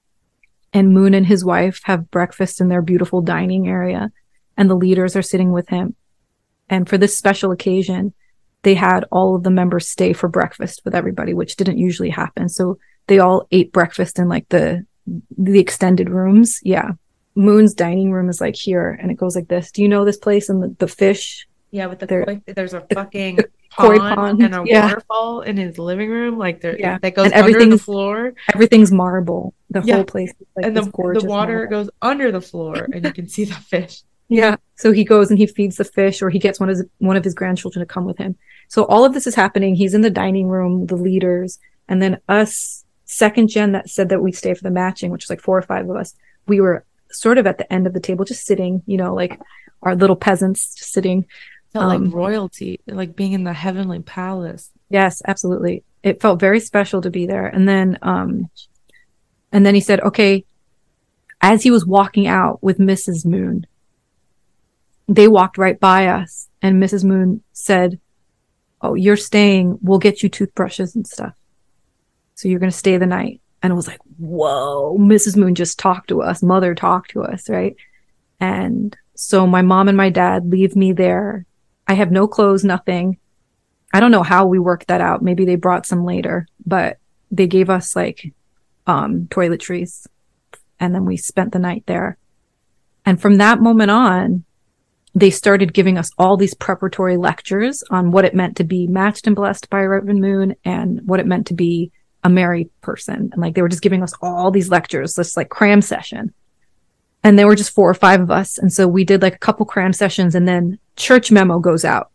And Moon and his wife have breakfast in their beautiful dining area. And the leaders are sitting with him. And for this special occasion, they had all of the members stay for breakfast with everybody, which didn't usually happen. So they all ate breakfast in like the extended rooms. Yeah. Moon's dining room is like here, and it goes like this. Do you know this place and the fish? Yeah, with the koi, there's a fucking koi pond and a waterfall in his living room, like that goes and under the floor. Everything's marble. The whole place is like, and the water marble goes under the floor, and you can see the fish. Yeah. So he goes and he feeds the fish, or he gets one of his grandchildren to come with him. So all of this is happening. He's in the dining room, the leaders, and then us, second gen that said that we'd stay for the matching, which was like 4 or 5 of us. We were sort of at the end of the table, just sitting, you know, like our little peasants just sitting. Felt like royalty, like being in the heavenly palace. Yes, absolutely. It felt very special to be there. And then he said, okay, as he was walking out with Mrs. Moon, they walked right by us, and Mrs. Moon said, oh, you're staying. We'll get you toothbrushes and stuff. So you're going to stay the night. And it was like, whoa, Mrs. Moon just talked to us. Mother talked to us, right? And so my mom and my dad leave me there. I have no clothes, nothing. I don't know how we worked that out. Maybe they brought some later, but they gave us like toiletries, and then we spent the night there. And from that moment on, they started giving us all these preparatory lectures on what it meant to be matched and blessed by Reverend Moon, and what it meant to be a married person. And like, they were just giving us all these lectures, this like cram session. And there were just 4 or 5 of us. And so we did like a couple cram sessions, and then church memo goes out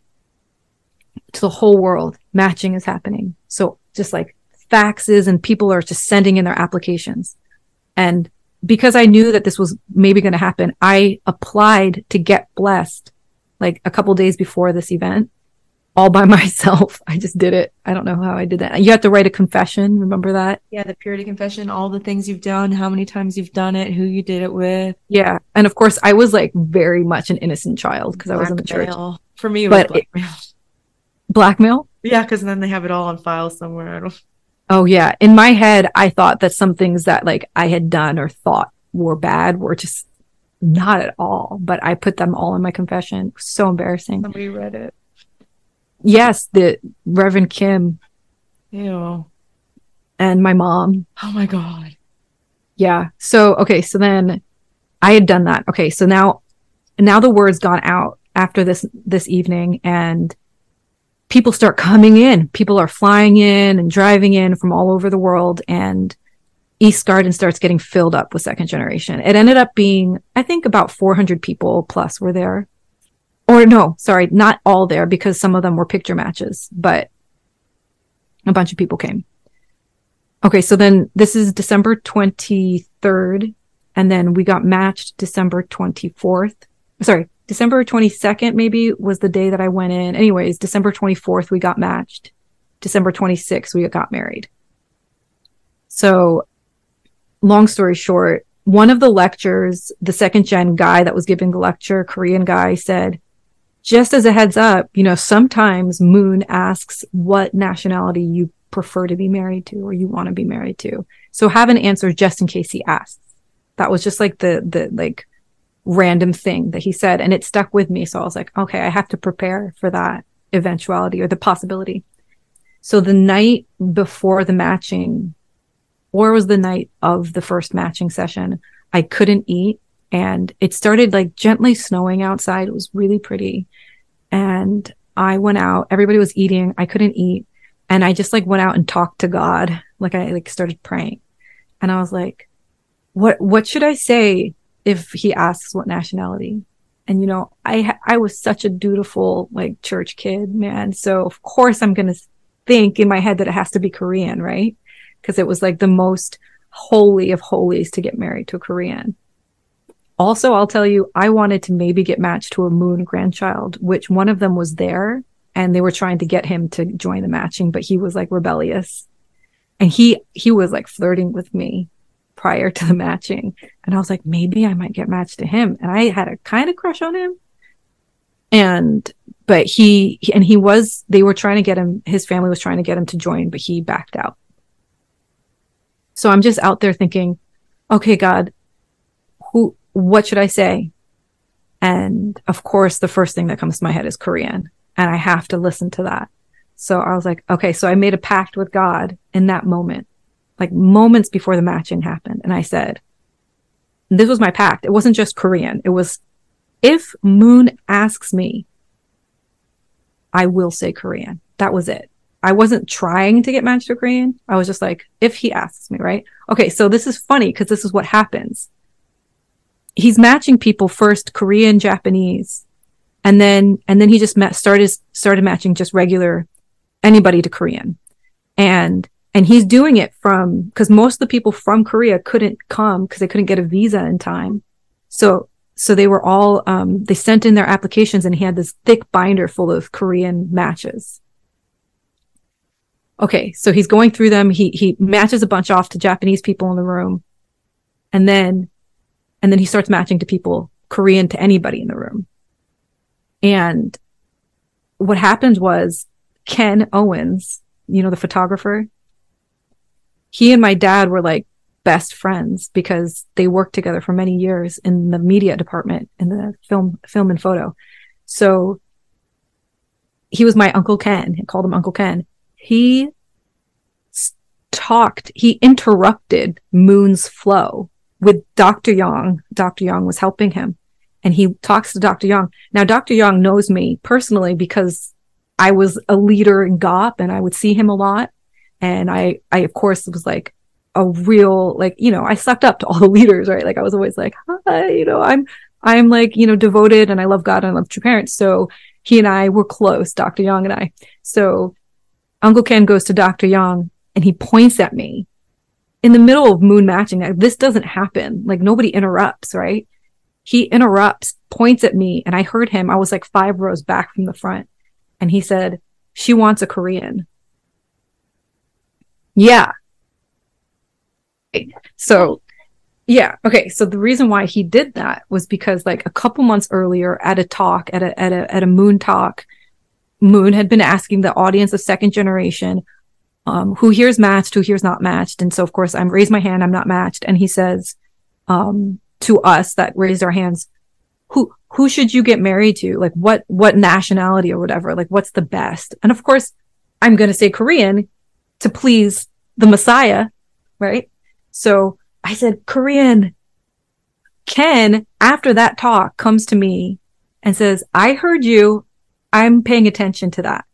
to the whole world. Matching is happening. So just like faxes, and people are just sending in their applications. And because I knew that this was maybe going to happen, I applied to get blessed like a couple days before this event, all by myself. I just did it. I don't know how I did that. You have to write a confession. Remember that? Yeah, the purity confession, all the things you've done, how many times you've done it, who you did it with. Yeah. And of course, I was like very much an innocent child because I was in the church. For me, it was blackmail. Blackmail? Yeah, because then they have it all on file somewhere. Oh yeah. In my head, I thought that some things that like I had done or thought were bad were just not at all. But I put them all in my confession. It was so embarrassing. Somebody read it. Yes, the Reverend Kim. Ew. And my mom. Oh my God. Yeah. So okay, so then I had done that. Okay, so now the word's gone out after this evening, and people start coming in. People are flying in and driving in from all over the world, and East Garden starts getting filled up with second generation. It ended up being, I think, about 400 people plus were there. Or no, sorry, not all there, because some of them were picture matches, but a bunch of people came. Okay, so then this is December 23rd, and then we got matched December 24th. Sorry, December 22nd maybe was the day that I went in. Anyways, December 24th, we got matched. December 26th, we got married. So long story short, one of the lectures, the second gen guy that was giving the lecture, Korean guy, said, just as a heads up, you know, sometimes Moon asks what nationality you prefer to be married to or you want to be married to. So have an answer just in case he asks. That was just like the like random thing that he said, and it stuck with me. So I was like, okay, I have to prepare for that eventuality or the possibility. So the night before the matching, or was the night of the first matching session, I couldn't eat, and it started like gently snowing outside. It was really pretty. And I went out, everybody was eating, I couldn't eat. And I just like went out and talked to God. Like I like started praying, and I was like, what should I say if he asks what nationality? And, you know, I was such a dutiful like church kid, man. So of course I'm going to think in my head that it has to be Korean, right? Because it was like the most holy of holies to get married to a Korean. Also, I'll tell you, I wanted to maybe get matched to a Moon grandchild, which one of them was there, and they were trying to get him to join the matching, but he was like rebellious. And he was like flirting with me prior to the matching. And I was like, maybe I might get matched to him. And I had a kind of crush on him. But they were trying to get him, his family was trying to get him to join, but he backed out. So I'm just out there thinking, okay, God, what should I say? And of course, the first thing that comes to my head is Korean, and I have to listen to that. So I was like, okay, so I made a pact with God in that moment, like moments before the matching happened. And I said, this was my pact. It wasn't just Korean. It was, if Moon asks me, I will say Korean. That was it. I wasn't trying to get matched to Korean. I was just like, if he asks me, right? Okay, so this is funny because this is what happens. He's matching people first Korean, Japanese, and then he just started matching just regular anybody to Korean. And he's doing it from, because most of the people from Korea couldn't come because they couldn't get a visa in time. So they were all, they sent in their applications, and he had this thick binder full of Korean matches. Okay, so he's going through them. He matches a bunch off to Japanese people in the room. And then he starts matching to people Korean to anybody in the room. And what happened was Ken Owens, you know, the photographer, he and my dad were like best friends because they worked together for many years in the media department in the film and photo. So he was my Uncle Ken. I called him Uncle Ken. He interrupted Moon's flow with Dr. Young. Dr. Young was helping him, and he talks to Dr. Young. Now, Dr. Young knows me personally because I was a leader in GOP and I would see him a lot. And I of course was like a real, like, you know, I sucked up to all the leaders, right? Like I was always like, hi, you know, I'm like, you know, devoted, and I love God and I love true parents. So he and I were close, Dr. Young and I. So Uncle Ken goes to Dr. Young and he points at me in the middle of Moon matching. Like, this doesn't happen. Like, nobody interrupts, right? He interrupts, points at me, and I heard him. I was like 5 rows back from the front. And he said, she wants a Korean. Yeah. So, yeah. Okay. So the reason why he did that was because like a couple months earlier at a talk, at a Moon talk, Moon had been asking the audience of second generation, who here's matched, who here's not matched. And so of course I'm raised my hand, I'm not matched. And he says, to us that raised our hands, who should you get married to? Like what nationality or whatever, like what's the best? And of course I'm going to say Korean to please the Messiah. Right. So I said, Korean. Ken, after that talk, comes to me and says, I heard you. I'm paying attention to that.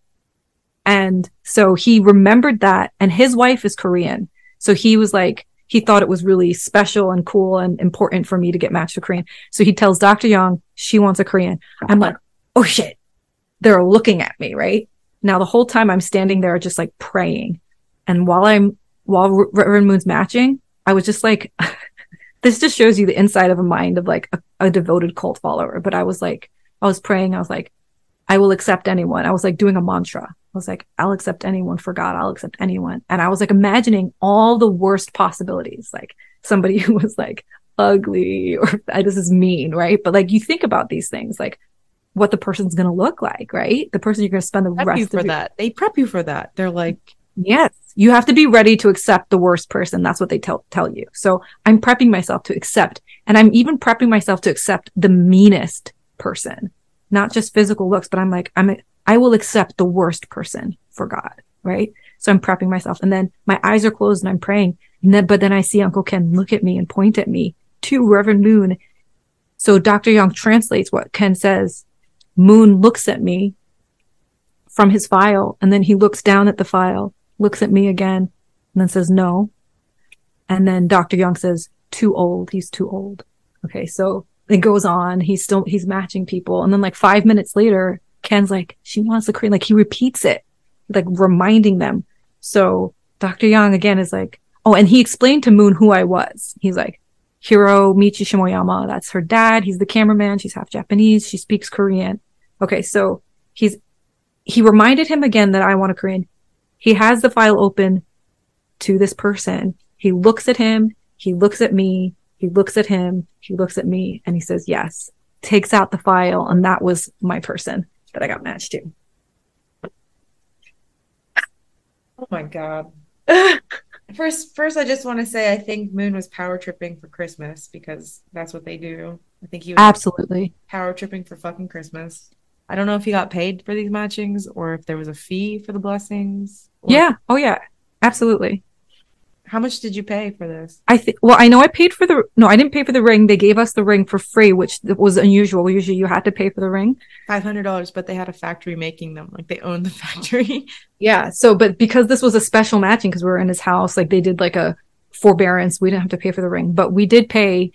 And so he remembered that, and his wife is Korean. So he was like, he thought it was really special and cool and important for me to get matched to Korean. So he tells Dr. Young she wants a Korean. I'm like, oh shit. They're looking at me, right? Now the whole time I'm standing there just like praying. And while Reverend Moon's matching, I was just like, this just shows you the inside of a mind of like a devoted cult follower. But I was praying. I was like, I will accept anyone. I was like doing a mantra. I was like, I'll accept anyone for God. I'll accept anyone. And I was like imagining all the worst possibilities, like somebody who was like ugly or this is mean, right? But like you think about these things, like what the person's going to look like, right? The person you're going to spend the rest of that. They prep you for that. They're like, yes, you have to be ready to accept the worst person. That's what they tell you. So I'm prepping myself to accept, and I'm even prepping myself to accept the meanest person, not just physical looks, but I will accept the worst person for God. Right. So I'm prepping myself, and then my eyes are closed and I'm praying. But then I see Uncle Ken look at me and point at me to Reverend Moon. So Dr. Young translates what Ken says. Moon looks at me from his file, and then he looks down at the file, looks at me again, and then says no. And then Dr. Young says, too old. He's too old. Okay. So it goes on. He's matching people. And then like 5 minutes later, Ken's like, she wants the Korean. Like he repeats it, like reminding them. So Dr. Young again is like, oh, and he explained to Moon who I was. He's like, Hiro Michi Shimoyama. That's her dad. He's the cameraman. She's half Japanese. She speaks Korean. Okay. So he reminded him again that I want a Korean. He has the file open to this person. He looks at him. He looks at me. He looks at him. He looks at me, and he says, yes, takes out the file. And that was my person that I got matched to. oh my God. First, I just want to say I think Moon was power tripping for Christmas, because that's what they do. I think he was absolutely power tripping for fucking Christmas. I don't know if he got paid for these matchings or if there was a fee for the blessings. Yeah. Oh yeah. Absolutely. How much did you pay for this? I know I paid for I didn't pay for the ring. They gave us the ring for free, which was unusual. Usually you had to pay for the ring. $500, but they had a factory making them. Like they owned the factory. Yeah. So, but because this was a special matching, because we were in his house, like they did like a forbearance. We didn't have to pay for the ring, but we did pay.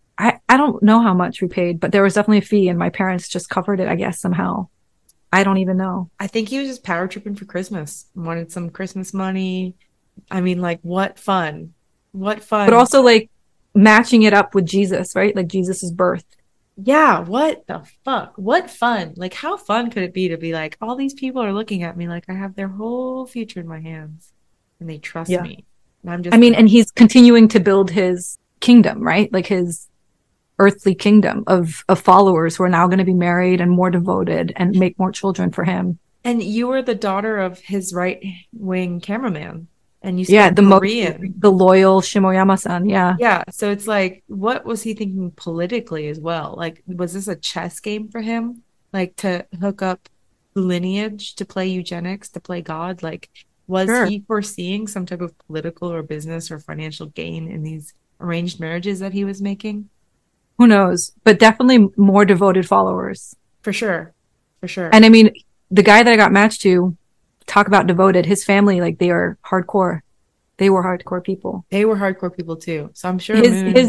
I don't know how much we paid, but there was definitely a fee, and my parents just covered it, I guess, somehow. I don't even know. I think he was just power tripping for Christmas. Wanted some Christmas money. I mean, like, what fun. What fun. But also, like, matching it up with Jesus, right? Like, Jesus's birth. Yeah, what the fuck? What fun. Like, how fun could it be to be like, all these people are looking at me like I have their whole future in my hands, and they trust me. And and he's continuing to build his kingdom, right? Like, his earthly kingdom of followers who are now going to be married and more devoted and make more children for him. And you were the daughter of his right-wing cameraman, and you spoke Korean. The loyal Shimoyama-san. Yeah. So it's like, what was he thinking politically as well? Like, was this a chess game for him? Like, to hook up lineage, to play eugenics, to play God? Like, was he foreseeing some type of political or business or financial gain in these arranged marriages that he was making? Who knows? But definitely more devoted followers. For sure. And I mean, the guy that I got matched to, talk about devoted, his family, like they are hardcore. They were hardcore people. They were hardcore people too. So I'm sure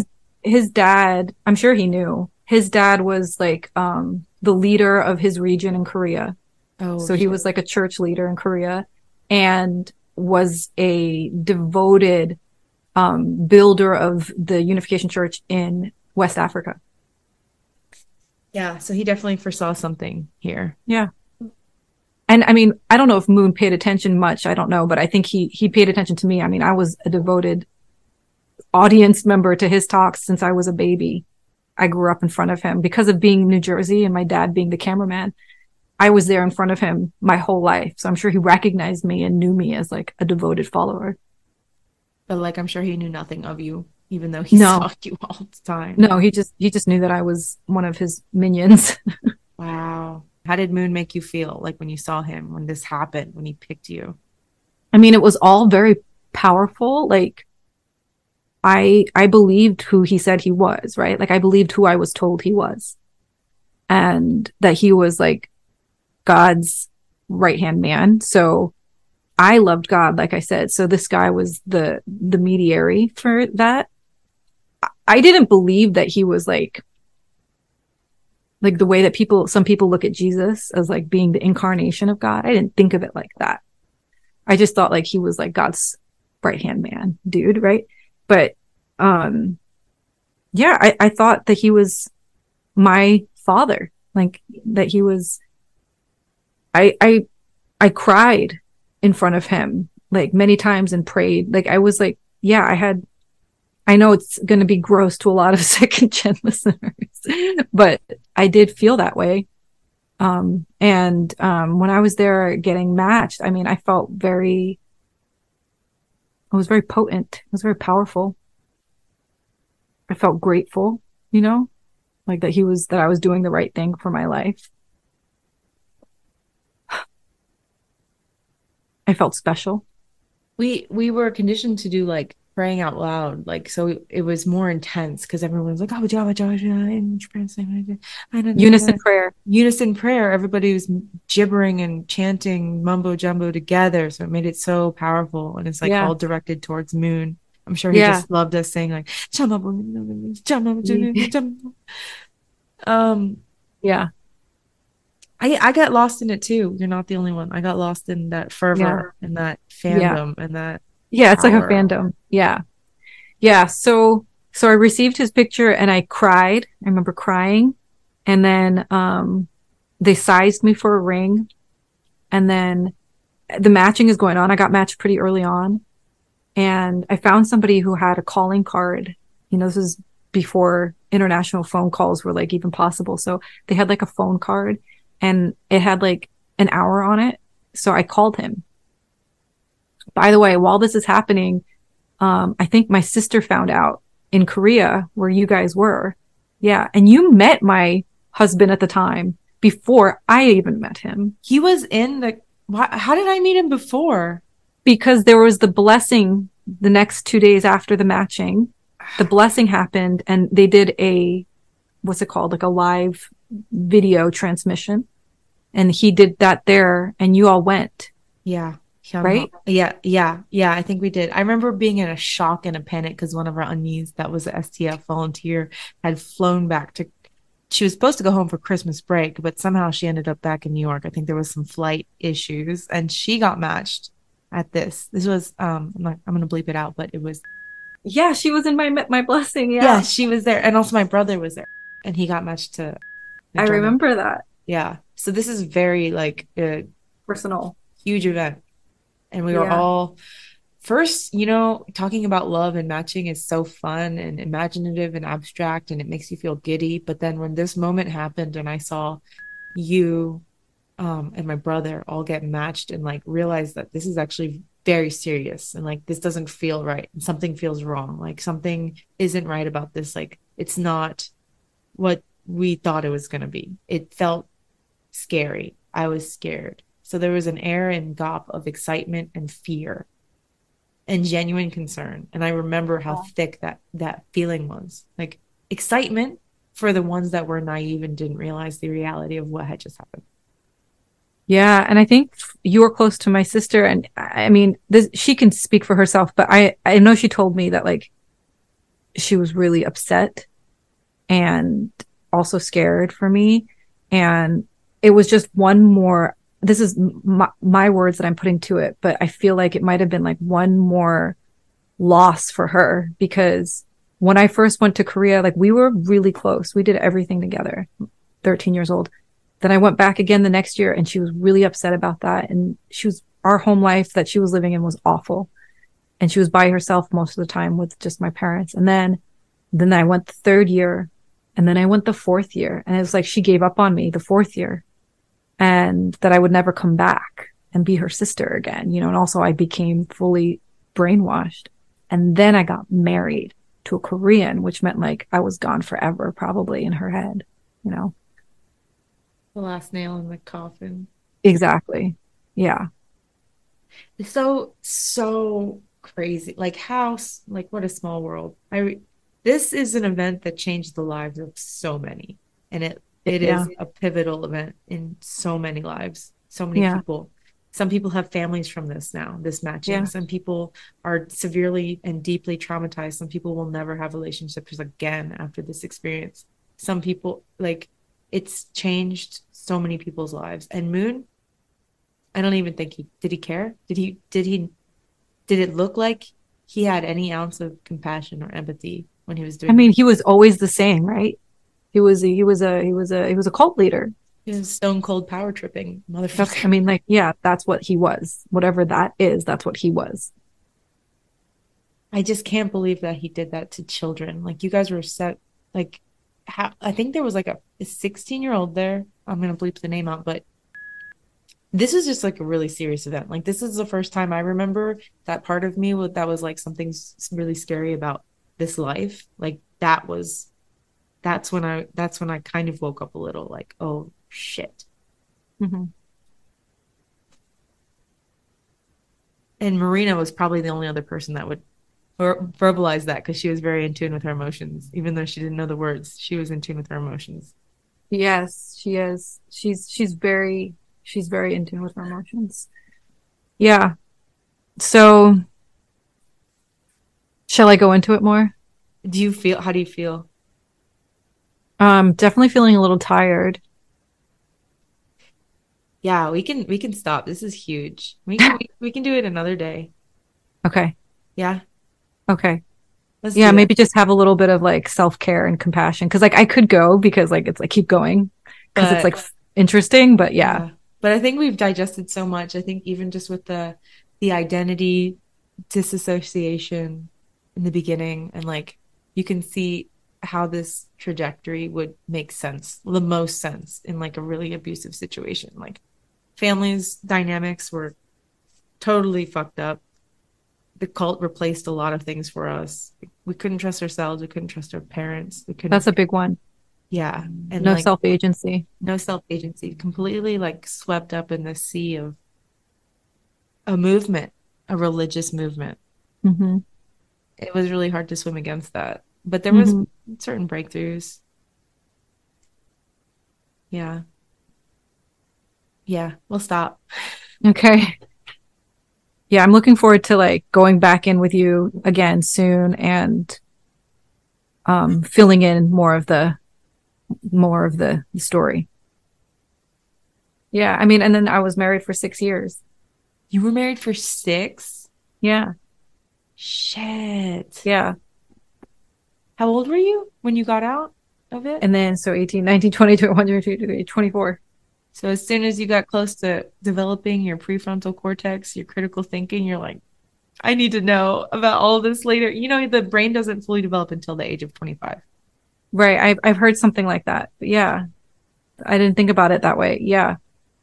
his dad, I'm sure he knew. His dad was like the leader of his region in Korea. Oh, so he was like a church leader in Korea, and was a devoted builder of the Unification Church in West Africa. Yeah, so he definitely foresaw something here. Yeah. And I mean, I don't know if Moon paid attention much. I don't know, but I think he paid attention to me. I mean, I was a devoted audience member to his talks since I was a baby. I grew up in front of him because of being in New Jersey and my dad being the cameraman. I was there in front of him my whole life. So I'm sure he recognized me and knew me as like a devoted follower. But like, I'm sure he knew nothing of you, even though he No, saw you all the time. no, he just knew that I was one of his minions. Wow. How did Moon make you feel like when you saw him, when this happened, when he picked you? I mean, it was all very powerful. Like I believed who he said he was, right? Like I believed who I was told he was. And that he was like God's right hand man. So I loved God, like I said. So this guy was the mediary for that. I didn't believe that he was like the way that some people look at Jesus as like being the incarnation of God. I didn't think of it like that. I just thought like he was like God's right hand man dude, right? But yeah, I thought that he was my father, like that he was. I cried in front of him like many times and prayed. Like I was like, yeah, I know it's going to be gross to a lot of second gen listeners, but I did feel that way. When I was there getting matched, I mean, it was very potent. It was very powerful. I felt grateful, you know, like that I was doing the right thing for my life. I felt special. We were conditioned to do like praying out loud, like so it was more intense because everyone was like, "Oh, Java, Java, in Japan's name, Unison prayer. unison prayer." Everybody was gibbering and chanting mumbo jumbo together, so it made it so powerful, and it's like Yeah. all directed towards Moon. I'm sure he Yeah. just loved us saying like, um, Yeah. I got lost in it too. You're not the only one. I got lost in that Yeah. fervor and that Yeah. fandom and that Yeah. It's like a power. fandom. Yeah. Yeah. So I received his picture and I cried. I remember crying. And then they sized me for a ring. And then the matching is going on. I got matched pretty early on. And I found somebody who had a calling card. You know, this is before international phone calls were like even possible. So they had like a phone card and it had like an hour on it. So I called him. By the way, while this is happening, I think my sister found out in Korea where you guys were. Yeah. And you met my husband at the time before I even met him. He was in the. How did I meet him before? Because there was the blessing the next 2 days after the matching. The blessing happened and they did what's it called? Like a live video transmission. And he did that there and you all went. Yeah. Right? Yeah. I think we did. I remember being in a shock and a panic because one of our unnies that was an STF volunteer had flown back to. She was supposed to go home for Christmas break, but somehow she ended up back in New York. I think there was some flight issues, and she got matched at this. This was I'm gonna bleep it out, but it was. Yeah, she was in my blessing. Yeah, Yeah. she was there, and also my brother was there, and he got matched to the I German. remember that. Yeah, so this is very like a Personal. huge event. And we were Yeah. all first, talking about love and matching is so fun and imaginative and abstract and it makes you feel giddy. But then when this moment happened and I saw you and my brother all get matched and like realize that this is actually very serious and like this doesn't feel right and something feels wrong. Like something isn't right about this. Like it's not what we thought it was going to be. It felt scary. I was scared. So there was an air in GOP of excitement and fear and genuine concern. And I remember how thick that feeling was. Like excitement for the ones that were naive and didn't realize the reality of what had just happened. Yeah, and I think you were close to my sister, and I mean, she can speak for herself, but I know she told me that like she was really upset and also scared for me, and it was just one more. This is my words that I'm putting to it, but I feel like it might have been like one more loss for her because when I first went to Korea, like we were really close. We did everything together. 13 years old. Then I went back again the next year and she was really upset about that. And our home life that she was living in was awful. And she was by herself most of the time with just my parents. And then I went the third year and then I went the fourth year. And it was like she gave up on me the fourth year. and that I would never come back and be her sister again, you know, and also I became fully brainwashed. And then I got married to a Korean, which meant like I was gone forever, probably in her head, you know? The last nail in the coffin. Exactly. Yeah. It's so crazy. Like like what a small world. This is an event that changed the lives of so many. And it Yeah. is a pivotal event in so many lives, so many Yeah. people. Some people have families from this now, this matching. Yeah. Some people are severely and deeply traumatized. Some people will never have relationships again after this experience. Some people like it's changed so many people's lives. And Moon, I don't even think he care? Did it look like he had any ounce of compassion or empathy when he was I doing mean, this? he was always the same, right? He was a cult leader. He was stone cold power tripping That's, I motherfucker. mean, like, yeah, that's what he was. Whatever that is, that's what he was. I just can't believe that he did that to children. Like you guys were set like how I think there was like a 16-year-old there. I'm gonna bleep the name out, but this is just like a really serious event. Like this is the first time I remember that part of me that was like something really scary about this life. Like that's when I kind of woke up a little like, oh shit. Mm-hmm. And Marina was probably the only other person that would verbalize that because she was very in tune with her emotions, even though she didn't know the words. She was in tune with her emotions. Yes, she is. She's very in tune with her emotions. Yeah. So shall I go into it more? How do you feel? Definitely feeling a little tired. Yeah, we can stop. This is huge. We can do it another day. Okay. Yeah, Okay. let's Yeah, do that. maybe just have a little bit of like self-care and compassion. Cause like I could go because like it's like keep going because it's But like interesting, but yeah. yeah, but I think we've digested so much. I think even just with the identity disassociation in the beginning, and like you can see how this trajectory would make sense, the most sense in like a really abusive situation. Like families dynamics were totally fucked up. The cult replaced a lot of things for us. We couldn't trust ourselves. We couldn't trust our parents. We That's couldn't, a big one. yeah. And No like self-agency. no self agency, completely like swept up in the sea of a movement, a religious movement. Mm-hmm. It was really hard to swim against that. But there was Mm-hmm. certain breakthroughs. Yeah. Yeah. We'll stop. Okay. Yeah, I'm looking forward to like going back in with you again soon and filling in more of the story. Yeah, I mean, and then I was married for 6 years. You were married for 6? Yeah, Shit. yeah. How old were you when you got out of it? And then so 18, 19, 20, 21, 22, 24. So as soon as you got close to developing your prefrontal cortex, your critical thinking, you're like, I need to know about all this later. You know, the brain doesn't fully develop until the age of 25. Right. I've heard something like that. But yeah, I didn't think about it that way. Yeah.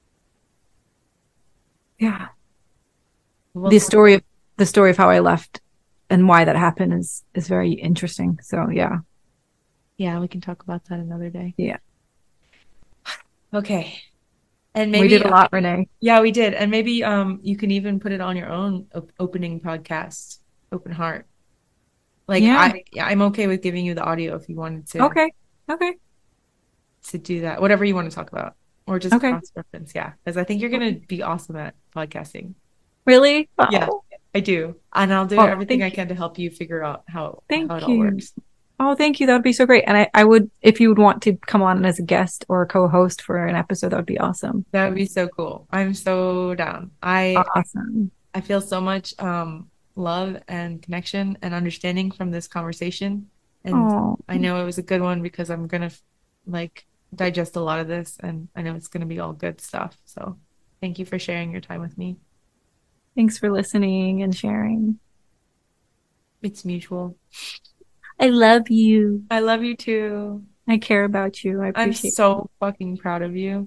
Yeah. We'll The talk. story of the story of how I left and why that happened is very interesting. So yeah. Yeah, we can talk about that another day. Yeah. Okay. And We did maybe a lot, Renee. yeah, we did. And maybe you can even put it on your own opening podcast, Open Heart. Like Yeah. I'm okay with giving you the audio if you wanted Okay. Okay. to do that. Whatever you want to talk about or just Okay. cross reference. Yeah, because I think you're going Okay. to be awesome at podcasting. Really? Yeah, Oh, I do. And I'll do well, everything I can to help you figure out how it thank all you. works. Oh, thank you. That would be so great. And I would, if you would want to come on as a guest or a co-host for an episode, that would be awesome. That would be so cool. I'm so down. Awesome. I feel so much love and connection and understanding from this conversation. And Oh, I know it was a good one because I'm gonna like digest a lot of this and I know it's gonna be all good stuff. So thank you for sharing your time with me. thanks for listening and sharing. It's mutual. I love you. I love you too. I care about you. I I'm appreciate you. so fucking proud of you.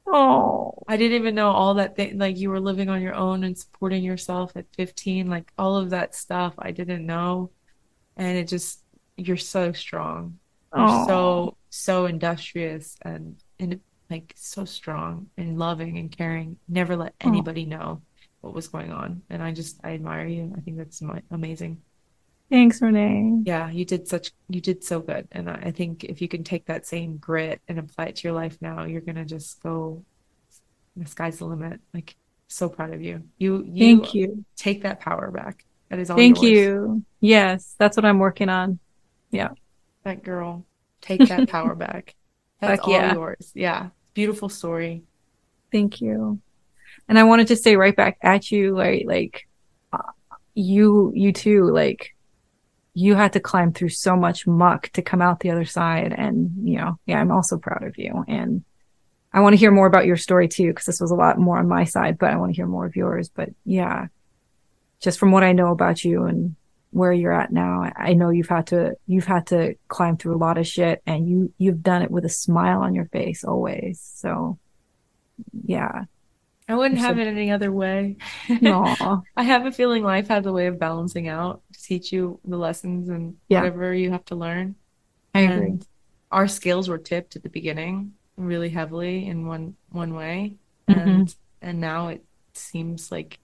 Oh, I didn't even know all that thing, like you were living on your own and supporting yourself at 15, like all of that stuff I didn't know. And it just, you're so strong. You're oh, so industrious and like so strong and loving and caring. Never let oh. anybody know what was going on. And I admire you. I think that's amazing. Thanks, Renee. Yeah, you did so good. And I think if you can take that same grit and apply it to your life now, you're gonna just go, the sky's the limit. Like, so proud of you. You Thank you. take that power back. That is all Thank yours. you. Yes, that's what I'm working on. Yeah. That girl, take that power back. That's Fuck all yeah. yours. Yeah. Beautiful story. Thank you. And I wanted to say right back at you, uh, you too, like you had to climb through so much muck to come out the other side. And, yeah, I'm also proud of you. And I want to hear more about your story too, because this was a lot more on my side, but I want to hear more of yours. But yeah, just from what I know about you and where you're at now, I know you've had to climb through a lot of shit, and you've done it with a smile on your face always. So yeah, I wouldn't you're have so it any other way. no, I have a feeling life has a way of balancing out to teach you the lessons and yeah, whatever you have to learn. I agree. And our scales were tipped at the beginning really heavily in one way. Hmm. And now it seems like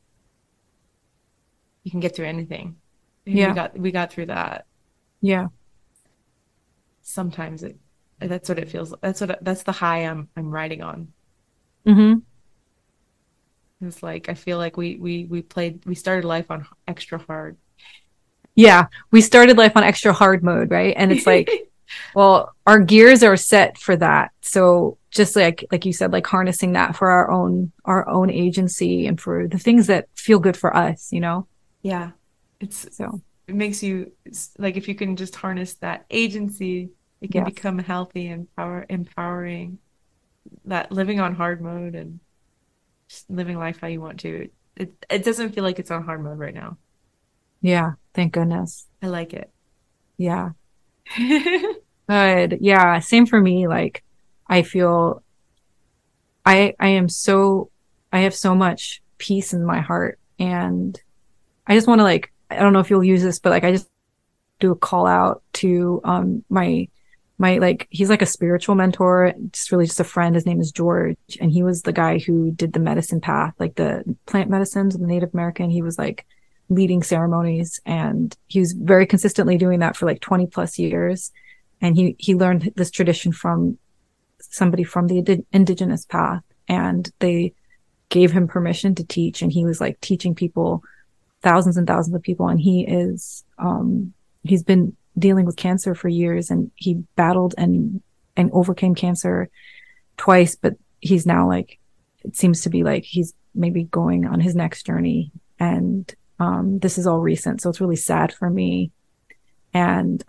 you can get through anything. And Yeah, we got through that. yeah. Sometimes that's what it feels. That's the high I'm riding on. Hmm. It's like I feel like we started life on extra hard. Yeah, we started life on extra hard mode, right? And it's like, well, our gears are set for that. So just like you said, like harnessing that for our own agency and for the things that feel good for us. Yeah. It's So it makes you like if you can just harness that agency, it can yes, become healthy and empowering. That living on hard mode and just living life how you want to. It doesn't feel like it's on hard mode right now. yeah, thank goodness. I like it. Yeah, good. Yeah, same for me. Like I feel I am so I have so much peace in my heart, and I just want to like I don't know if you'll use this, but like I just do a call out to my like he's like a spiritual mentor, just really just a friend. His name is George, and he was the guy who did the medicine path, like the plant medicines of the Native American. He was like leading ceremonies, and he was very consistently doing that for like 20 plus years. And he learned this tradition from somebody from the indigenous path, and they gave him permission to teach, and he was like teaching people, thousands and thousands of people. And he's been dealing with cancer for years, and he battled and overcame cancer twice, but he's now like it seems to be like he's maybe going on his next journey. And this is all recent, so it's really sad for me. And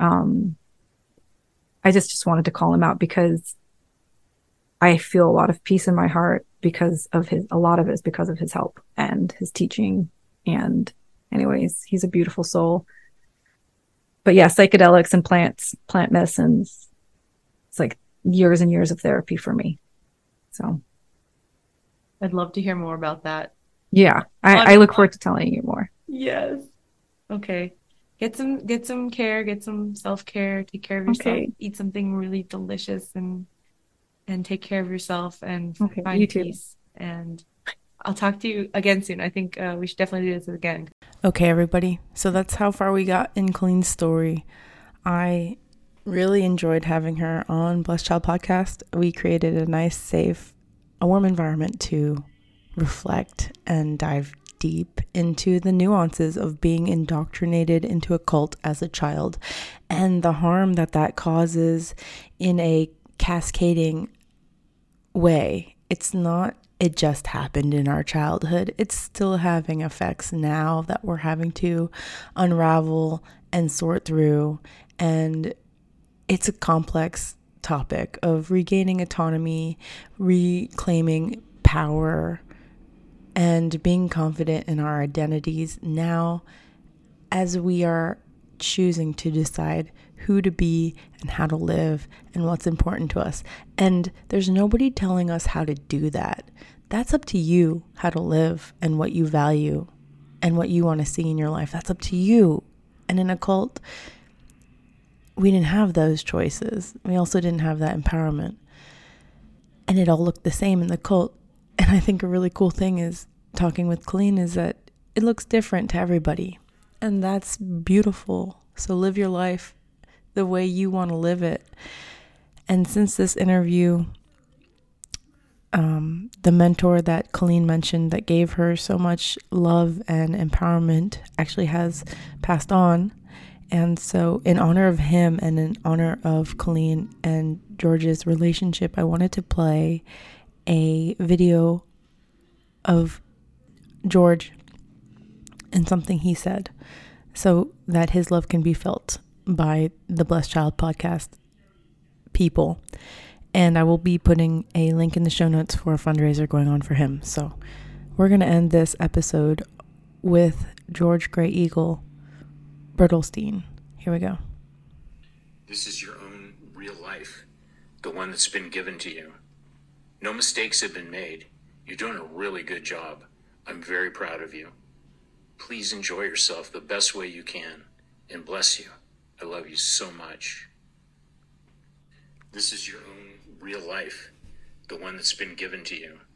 I just wanted to call him out because I feel a lot of peace in my heart because of a lot of it is because of his help and his teaching. And anyways, he's a beautiful soul. But yeah, psychedelics and plant medicines, it's like years and years of therapy for me. So I'd love to hear more about that. yeah, I On, look on forward to telling you more. yes. Okay. Get some care, get some self-care, take care of yourself, Okay. eat something really delicious and take care of yourself and Okay. You find too. peace. And I'll talk to you again soon. I think we should definitely do this again. Okay, everybody. So that's how far we got in Colleen's story. I really enjoyed having her on Blessed Child Podcast. We created a nice, safe, a warm environment to reflect and dive deep into the nuances of being indoctrinated into a cult as a child and the harm that that causes in a cascading way. It's not it just happened in our childhood. It's still having effects now that we're having to unravel and sort through. And it's a complex topic of regaining autonomy, reclaiming power, and being confident in our identities now as we are choosing to decide who to be and how to live and what's important to us. And there's nobody telling us how to do that. That's up to you, how to live and what you value and what you want to see in your life. That's up to you. And in a cult, we didn't have those choices. We also didn't have that empowerment. And it all looked the same in the cult. And I think a really cool thing is talking with Colleen is that it looks different to everybody. And that's beautiful. So live your life the way you want to live it. And since this interview, the mentor that Colleen mentioned that gave her so much love and empowerment actually has passed on. And so in honor of him and in honor of Colleen and George's relationship, I wanted to play a video of George and something he said so that his love can be felt by the Blessed Child podcast people. And I will be putting a link in the show notes for a fundraiser going on for him. So we're going to end this episode with George Grey Eagle Bertelstein. Here we go. This is your own real life, the one that's been given to you. No mistakes have been made. You're doing a really good job. I'm very proud of you. Please enjoy yourself the best way you can, and bless you. I love you so much. This is your own real life, the one that's been given to you.